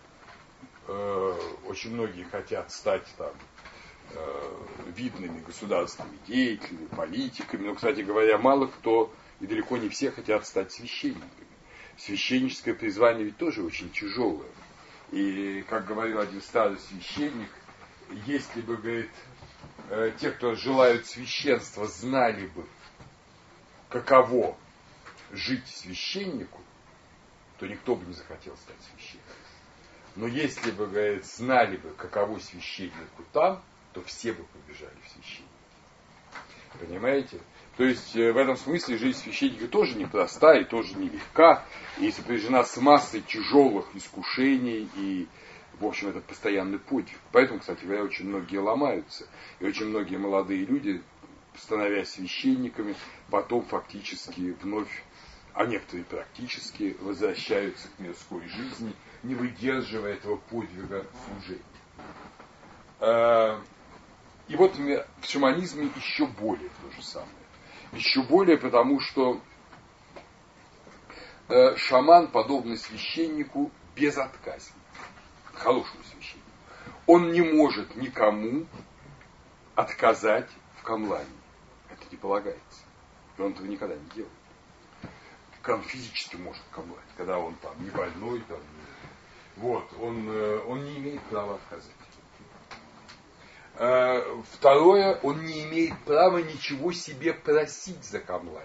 очень многие хотят стать там видными государственными деятелями, политиками, но, кстати говоря, мало кто и далеко не все хотят стать священниками. Священническое призвание ведь тоже очень тяжелое. И, как говорил один старый священник, если бы, говорит, те, кто желают священства, знали бы, каково жить священнику, то никто бы не захотел стать священником. Но если бы, говорит, знали бы, каково священнику там, то все бы побежали в священники. Понимаете? То есть в этом смысле жизнь священника тоже непроста и тоже нелегка, и сопряжена с массой тяжелых искушений, и, в общем, это постоянный подвиг. Поэтому, кстати говоря, очень многие ломаются, и очень многие молодые люди, становясь священниками, потом фактически вновь, а некоторые практически, возвращаются к мирской жизни, не выдерживая этого подвига служения. И вот в шаманизме еще более то же самое. Еще более, потому что шаман, подобно священнику, безотказен. Хорошему священнику. Он не может никому отказать в камлании. Это не полагается. И он этого никогда не делает. Он физически может камлать, когда он там не больной, там, вот, он не имеет права отказать. Второе, он не имеет права ничего себе просить за камлание.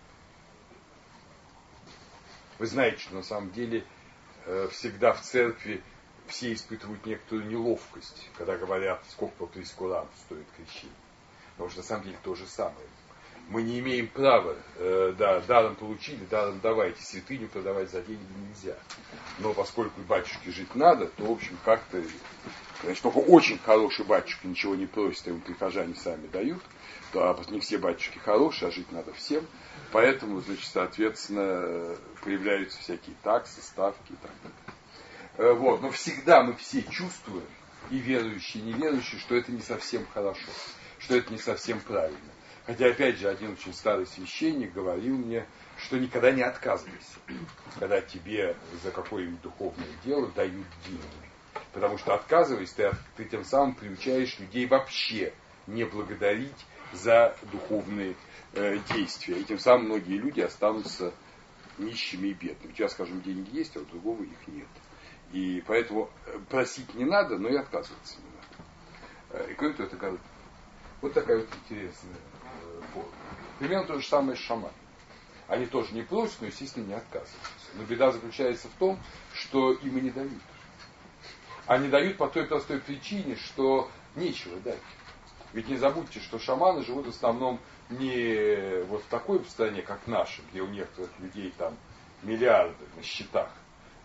Вы знаете, что на самом деле всегда в церкви все испытывают некоторую неловкость, когда говорят, сколько по прескуранту стоит крещение. Потому что на самом деле то же самое. Мы не имеем права, даром получили, даром давайте, святыню продавать за деньги нельзя. Но поскольку батюшке жить надо, то, в общем, как-то, значит, только очень хороший батюшка ничего не просит, ему прихожане сами дают, то не все батюшки хорошие, а жить надо всем. Поэтому, значит, соответственно, появляются всякие таксы, ставки и так далее. Вот. Но всегда мы все чувствуем, и верующие, и неверующие, что это не совсем хорошо, что это не совсем правильно. Хотя, опять же, один очень старый священник говорил мне, что никогда не отказывайся, когда тебе за какое-нибудь духовное дело дают деньги. Потому что, отказываясь, ты тем самым приучаешь людей вообще не благодарить за духовные действия. И тем самым многие люди останутся нищими и бедными. У тебя, скажем, деньги есть, а у другого их нет. И поэтому просить не надо, но и отказываться не надо. И кроме того, это вот такая вот интересная форма. Примерно то же самое с шаманом. Они тоже не просят, но, естественно, не отказываются. Но беда заключается в том, что им и не дают. Они дают по той простой причине, что нечего дать. Ведь не забудьте, что шаманы живут в основном не вот в такой стране, как наша, где у некоторых людей там миллиарды на счетах,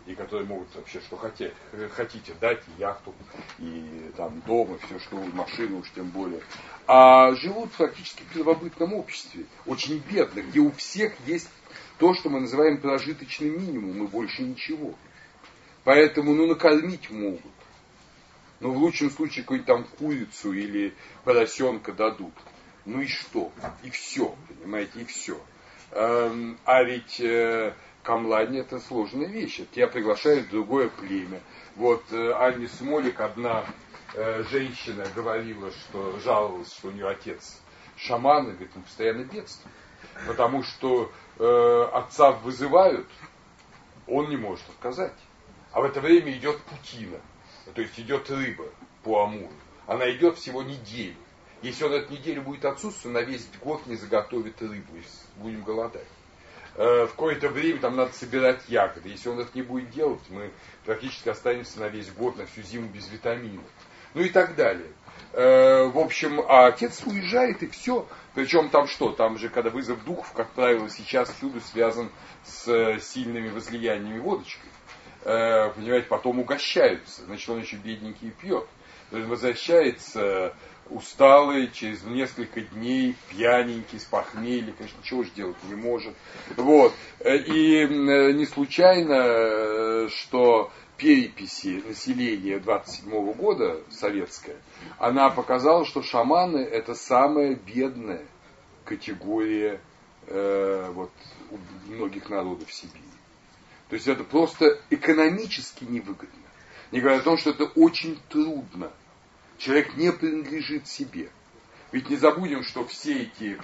и которые могут вообще что хотите дать, и яхту, и там дом, и все что, машину уж тем более. А живут фактически в первобытном обществе, очень бедно, где у всех есть то, что мы называем прожиточный минимум, и больше ничего. Поэтому, накормить могут. Но в лучшем случае какую-нибудь там курицу или поросенка дадут. Ну и что? И все, понимаете, и все. А ведь камлань это сложная вещь. Тебя приглашают в другое племя. Вот Анне Смолик, одна женщина, говорила, что жаловалась, что у нее отец шаман, и говорит, он постоянно бедствует. Потому что отца вызывают, он не может отказать. А в это время идет путина. То есть идет рыба по Амуру. Она идет всего неделю. Если он эту неделю будет отсутствовать, на весь год не заготовит рыбу. Будем голодать. В какое-то время там надо собирать ягоды. Если он это не будет делать, мы практически останемся на весь год, на всю зиму без витаминов. Ну и так далее. В общем, а отец уезжает и все. Причем там что? Там же, когда вызов духов, как правило, сейчас всюду связан с сильными возлияниями водочкой. Понимаете, потом угощаются. Значит, он еще бедненький пьет. То есть возвращается усталый, через несколько дней, пьяненький, с похмелья, конечно, ничего же делать не может. Вот. И не случайно, что переписи населения 27 года, советская, она показала, что шаманы это самая бедная категория у многих народов Сибири. То есть это просто экономически невыгодно. Не говоря о том, что это очень трудно. Человек не принадлежит себе. Ведь не забудем, что все эти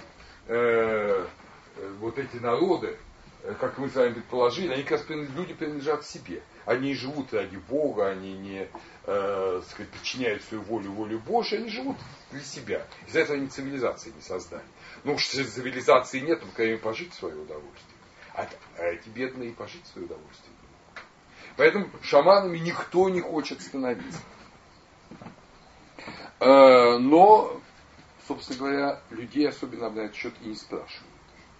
эти народы, как мы с вами предположили, они как раз люди принадлежат себе. Они живут ради Бога, они не подчиняют свою волю Божию, они живут для себя. Из-за этого они цивилизации не создали. Ну уж цивилизации нет, то по крайней мере пожить в свое удовольствие. А эти бедные пожить в свое удовольствие. Поэтому шаманами никто не хочет становиться. Но, собственно говоря, людей особенно на этот счет и не спрашивают.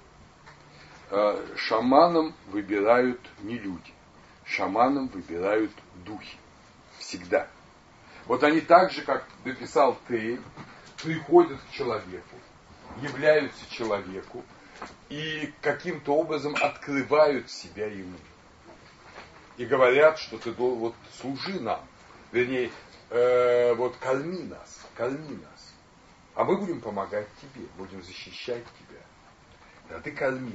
Шаманом выбирают не люди. Шаманом выбирают духи. Всегда. Вот они так же, как написал Тейр, приходят к человеку, являются человеку и каким-то образом открывают себя ему. И говорят, что ты служи нам. Вернее, корми нас. А мы будем помогать тебе, будем защищать тебя. А ты корми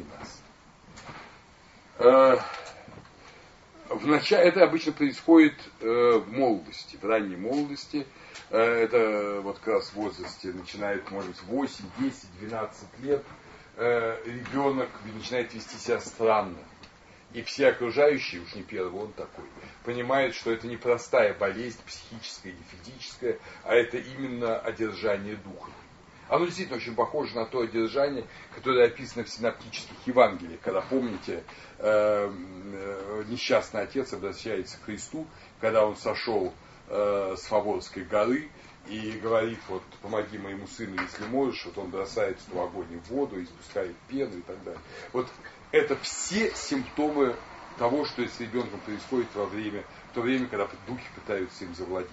нас. Вначале это обычно происходит в молодости, в ранней молодости. Это как раз в возрасте начинает, может быть, 8, 10, 12 лет. Ребенок начинает вести себя странно. И все окружающие, уж не первый он такой, понимают, что это не простая болезнь, психическая или физическая, а это именно одержание духа. Оно действительно очень похоже на то одержание, которое описано в синоптических Евангелиях. Когда, помните, несчастный отец обращается к Христу, когда он сошел с Фаворской горы и говорит, помоги моему сыну, если можешь, он бросает в огонь и в воду, испускает пену и так далее. Это все симптомы того, что с ребенком происходит в то время, когда духи пытаются им завладеть.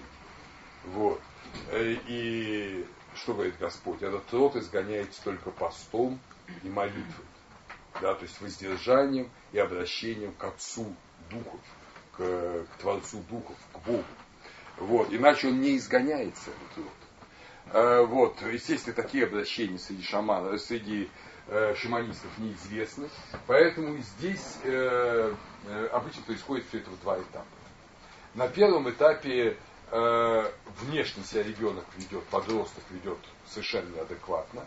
И что говорит Господь? Этот род изгоняется только постом и молитвой. Да, то есть воздержанием и обращением к Отцу Духов, к Творцу Духов, к Богу. Иначе он не изгоняется, этот род. Естественно, такие обращения среди шаманистов неизвестны. Поэтому здесь обычно происходит все это в два этапа. На первом этапе внешне себя ребенок ведет, подросток ведет совершенно неадекватно.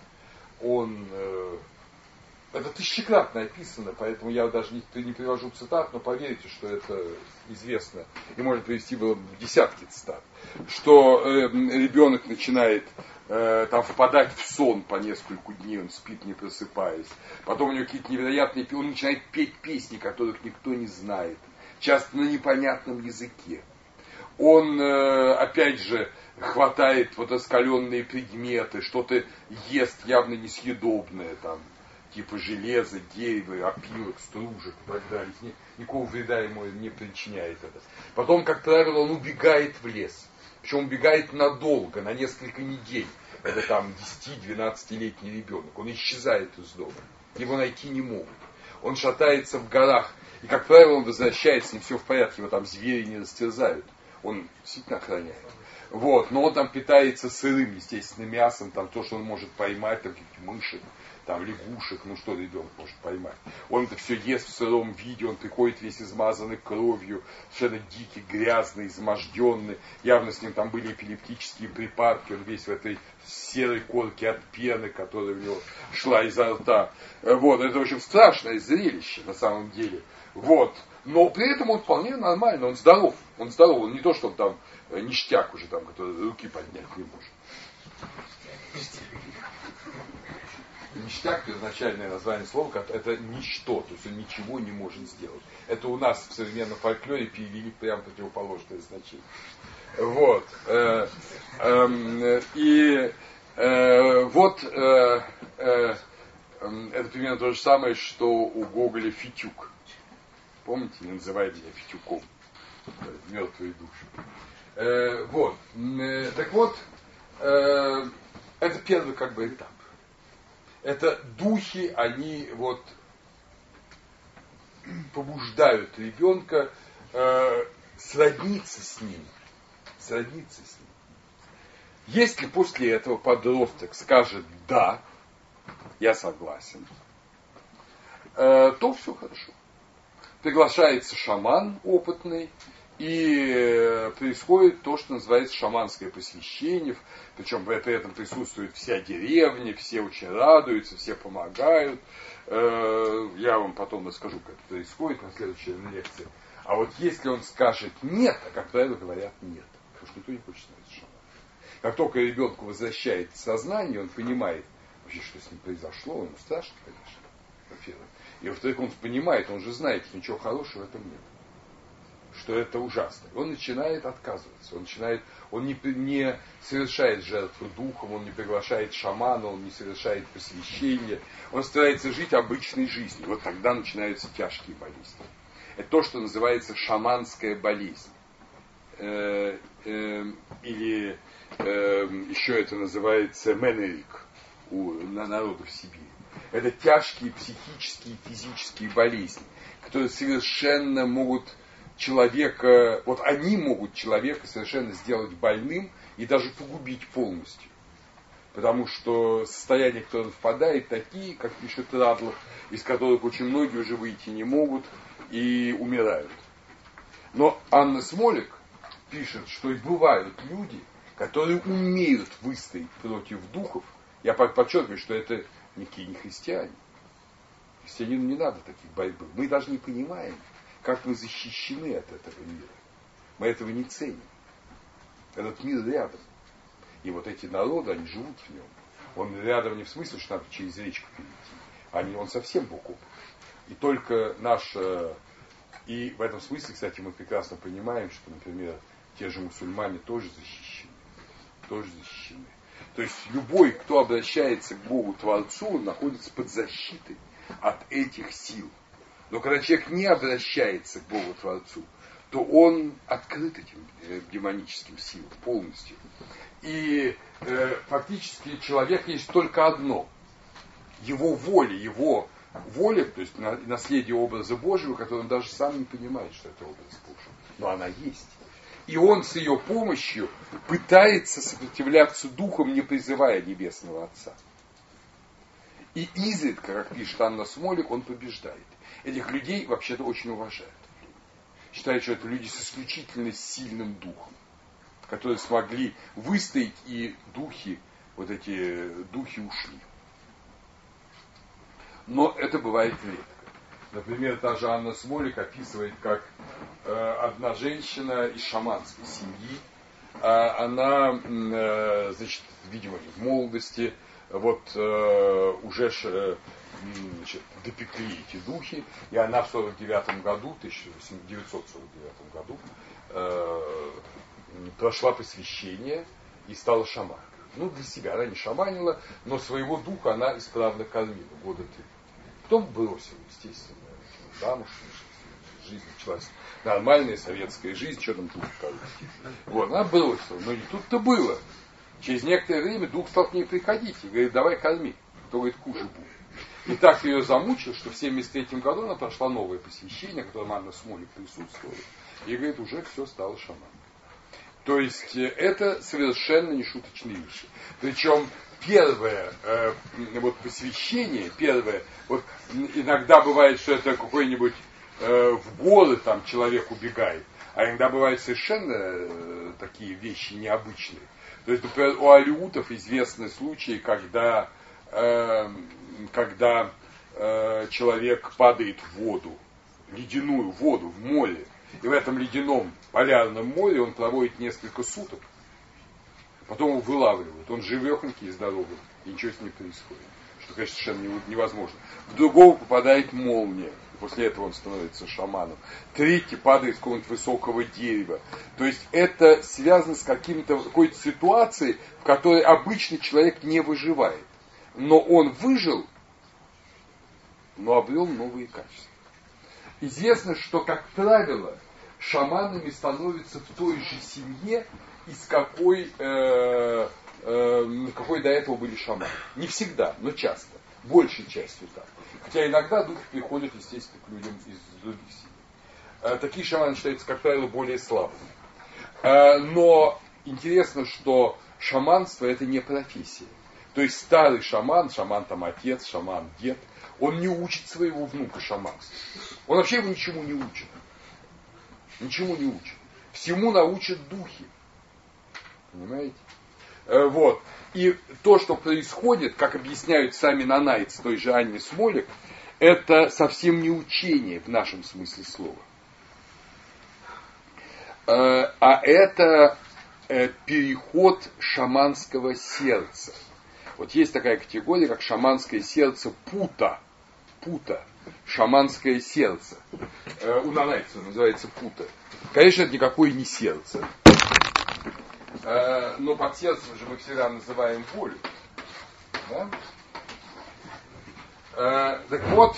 Это тысячекратно описано, поэтому я даже не привожу цитат, но поверьте, что это известно и можно привести было десятки цитат, что ребенок начинает впадать в сон по несколько дней, он спит не просыпаясь. Потом у него какие-то невероятные, он начинает петь песни, которых никто не знает, часто на непонятном языке. Он, опять же, хватает раскаленные предметы, что-то ест явно несъедобное, типа железа, дерева, опилок, стружек и так далее. Никакого вреда ему не причиняет это. Потом, как правило, он убегает в лес. Причем убегает надолго, на несколько недель. Это там 10-12-летний ребенок. Он исчезает из дома. Его найти не могут. Он шатается в горах. И, как правило, он возвращается, с ним все в порядке. Его там звери не растерзают. Он действительно охраняет. Вот. Но он там питается сырым, естественно, мясом. Там то, что он может поймать, там какие-то мыши, там лягушек. Ну что ребенок может поймать. Он это все ест в сыром виде. Он приходит весь измазанный кровью. Совершенно дикий, грязный, изможденный. Явно с ним там были эпилептические припадки. Он весь в этой серой корке от пены, которая у него шла изо рта. Вот. Это, в общем, страшное зрелище на самом деле. Вот. Но при этом он вполне нормально, он здоров. Он здоров, он не то, что он там ништяк уже, там, который руки поднять не может. Ништяк, изначальное название слова, это ничто, то есть он ничего не может сделать. Это у нас в современном фольклоре перевели прямо противоположное значение. Вот. Это примерно то же самое, что у Гоголя Фитюк. Помните, не называют меня Фитюком. Мертвые души. Вот. Так вот, это первый как бы этап. Это духи, они вот побуждают ребенка сродниться с ним. Сродниться с ним. Если после этого подросток скажет «да, я согласен», то все хорошо. Приглашается шаман опытный, и происходит то, что называется шаманское посвящение, причем при этом присутствует вся деревня, все очень радуются, все помогают. Я вам потом расскажу, как это происходит на следующей лекции. А вот если он скажет нет, а как правило говорят нет, потому что никто не хочет становиться шаманом. Как только ребенку возвращается сознание, он понимает вообще, что с ним произошло, ему страшно, конечно, во-первых. И во-вторых, он понимает, он же знает, что ничего хорошего в этом нет. Что это ужасно. Он начинает отказываться. Он не совершает жертву духом, он не приглашает шамана, он не совершает посвящение. Он старается жить обычной жизнью. Вот тогда начинаются тяжкие болезни. Это то, что называется шаманская болезнь. Или еще это называется менерик у народов Сибири. Это тяжкие психические и физические болезни, которые совершенно могут человека, вот они могут человека совершенно сделать больным и даже погубить полностью. Потому что состояния, в которые он впадает, такие, как пишет Радлов, из которых очень многие уже выйти не могут и умирают. Но Анна Смолик пишет, что и бывают люди, которые умеют выстоять против духов. Я подчеркиваю, что это никакие не христиане. Христианину не надо таких борьбы. Мы даже не понимаем, как мы защищены от этого мира. Мы этого не ценим. Этот мир рядом. И вот эти народы, они живут в нем. Он рядом не в смысле, что надо через речку перейти. Он совсем бок о бок. И только И в этом смысле, кстати, мы прекрасно понимаем, что, например, те же мусульмане тоже защищены. Тоже защищены. То есть любой, кто обращается к Богу Творцу, он находится под защитой от этих сил. Но когда человек не обращается к Богу Творцу, то он открыт этим демоническим силам полностью. И фактически человек есть только одно. Его воля, то есть наследие образа Божьего, которое он даже сам не понимает, что это образ Божий. Но она есть. И он с ее помощью пытается сопротивляться духам, не призывая Небесного Отца. И изредка, как пишет Анна Смолик, он побеждает. Этих людей вообще-то очень уважают. Считают, что это люди с исключительно сильным духом, которые смогли выстоять, и вот эти духи ушли. Но это бывает редко. Например, та же Анна Смолик описывает, как одна женщина из шаманской семьи, она, значит, видимо, в молодости, уже допекли эти духи, и она в 1949 году прошла посвящение и стала шаманкой. Для себя она не шаманила, но своего духа она исправно кормила года 3. потом бросил, естественно, замуж, жизнь началась. Нормальная советская жизнь, что там дух короче. Вот, она бросила, но не тут-то было. Через некоторое время дух стал к ней приходить и говорит, давай корми, а то, говорит, хуже будет. И так ее замучил, что в 1973 году она прошла новое посвящение, в котором Анна Смолик присутствовала. И, говорит, уже все стало шаманом. То есть это совершенно не шуточные вещи. Причем первое вот посвящение, вот иногда бывает, что это какой-нибудь в горы там человек убегает, а иногда бывают совершенно такие вещи необычные. То есть, например, у алеутов известны случаи, когда человек падает в воду, ледяную воду, в море. И в этом ледяном полярном море он проводит несколько суток. Потом его вылавливают. Он живехонький и здоровый. И ничего с ним не происходит. Что, конечно, совершенно невозможно. В другого попадает молния. После этого он становится шаманом. Третий падает с какого-нибудь высокого дерева. То есть это связано с какой-то ситуацией, в которой обычный человек не выживает. Но он выжил, но обрел новые качества. Известно, что, как правило, шаманами становятся в той же семье, из какой до этого были шаманы. Не всегда, но часто. Большей частью так. Хотя иногда духи приходят, естественно, к людям из других семей. Такие шаманы считаются, как правило, более слабыми. Но интересно, что шаманство это не профессия. То есть старый шаман там отец, шаман дед, он не учит своего внука шаманству. Он вообще его ничему не учит. Ничему не учит. Всему научат духи. Понимаете? Вот. И то, что происходит, как объясняют сами нанайцы, той же Анне Смолик, это совсем не учение в нашем смысле слова. А это переход шаманского сердца. Вот есть такая категория, как шаманское сердце пута. Пута. Шаманское сердце. У нанайцев называется пута. Конечно, это никакое не сердце. Но под сердцем же мы всегда называем волю. Да? Так вот,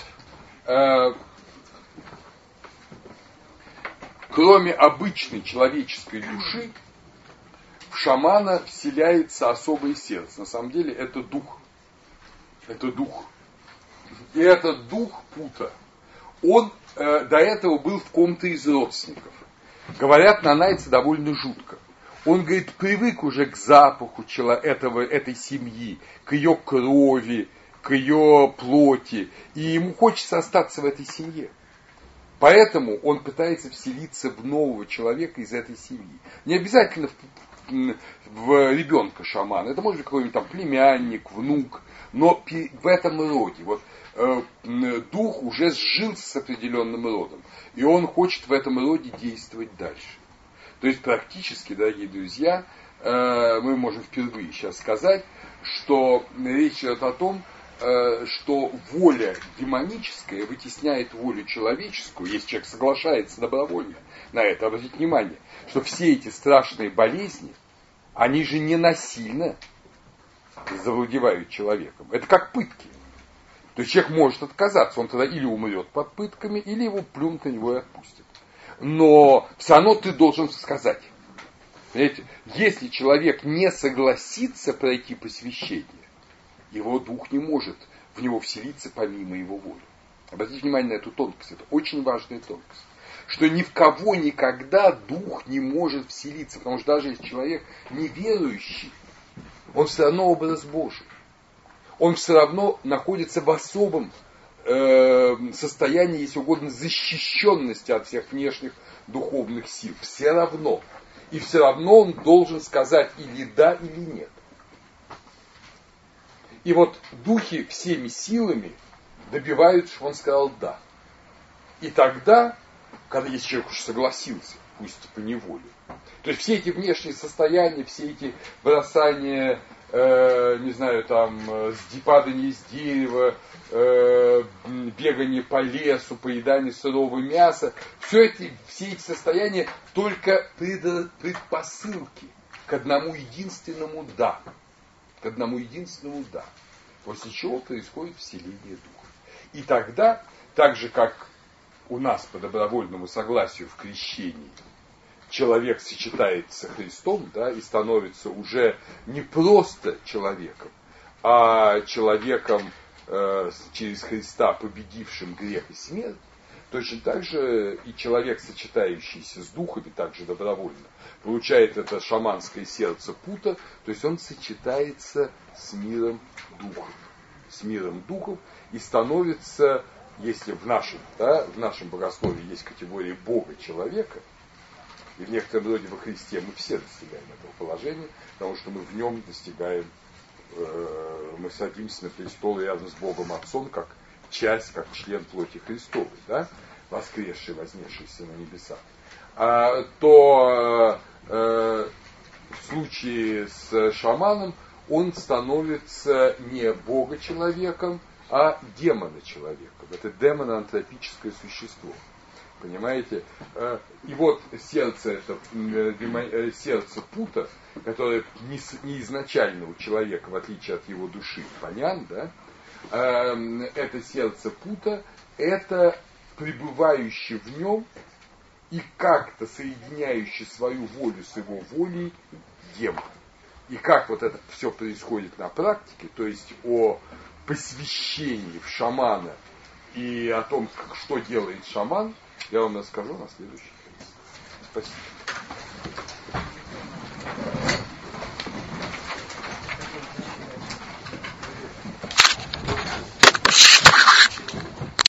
кроме обычной человеческой души, в шамана вселяется особое сердце. На самом деле это дух. Это дух. И этот дух пута, он до этого был в ком-то из родственников. Говорят, нанайцы довольно жутко. Он, говорит, привык уже к запаху этой семьи, к ее крови, к ее плоти. И ему хочется остаться в этой семье. Поэтому он пытается вселиться в нового человека из этой семьи. Не обязательно в ребенка шамана. Это может быть какой-нибудь там племянник, внук. Но в этом роде. Вот, дух уже сжился с определенным родом. И он хочет в этом роде действовать дальше. То есть практически, дорогие друзья, мы можем впервые сейчас сказать, что речь идет о том, что воля демоническая вытесняет волю человеческую, если человек соглашается добровольно на это. Обратите внимание, что все эти страшные болезни, они же не насильно завладевают человеком. Это как пытки. То есть человек может отказаться, он тогда или умрет под пытками, или его плюнут на него и отпустят. Но все равно ты должен сказать. Понимаете? Если человек не согласится пройти посвящение, его дух не может в него вселиться помимо его воли. Обратите внимание на эту тонкость. Это очень важная тонкость. Что ни в кого никогда дух не может вселиться. Потому что даже если человек неверующий, он все равно образ Божий. Он все равно находится в особом состоянии, если угодно, защищенности от всех внешних духовных сил. Все равно. И все равно он должен сказать или да, или нет. И вот духи всеми силами добиваются, чтобы он сказал да. И тогда, когда если человек уж согласился, пусть по неволе, то есть все эти внешние состояния, все эти бросания, не знаю, там, падание с дерева, бегание по лесу, поедание сырого мяса, все эти состояния только предпосылки к одному единственному да. К одному единственному да. После чего происходит вселение духа. И тогда, так же как у нас по добровольному согласию в крещении, человек сочетается со Христом, да, и становится уже не просто человеком, а человеком через Христа, победившим грех и смерть, точно так же и человек, сочетающийся с духами, также добровольно, получает это шаманское сердце Пута, то есть он сочетается с миром духов. С миром духов и становится, если в нашем богословии есть категория Бога-человека, и в некотором роде во Христе мы все достигаем этого положения, потому что мы в нем достигаем, мы садимся на престол рядом с Богом Отцом, как часть, как член плоти Христовой, да, воскресший, вознесшийся на небесах. То в случае с шаманом он становится не Бога-человеком, а демона-человеком. Это демоно-антропическое существо. Понимаете? И вот сердце, это сердце Пута, которое не изначально у человека, в отличие от его души, понятно, да? Это сердце Пута, это пребывающий в нем и как-то соединяющий свою волю с его волей демон. И как вот это все происходит на практике, то есть о посвящении в шамана и о том, что делает шаман, я вам расскажу на следующей лекции. Спасибо.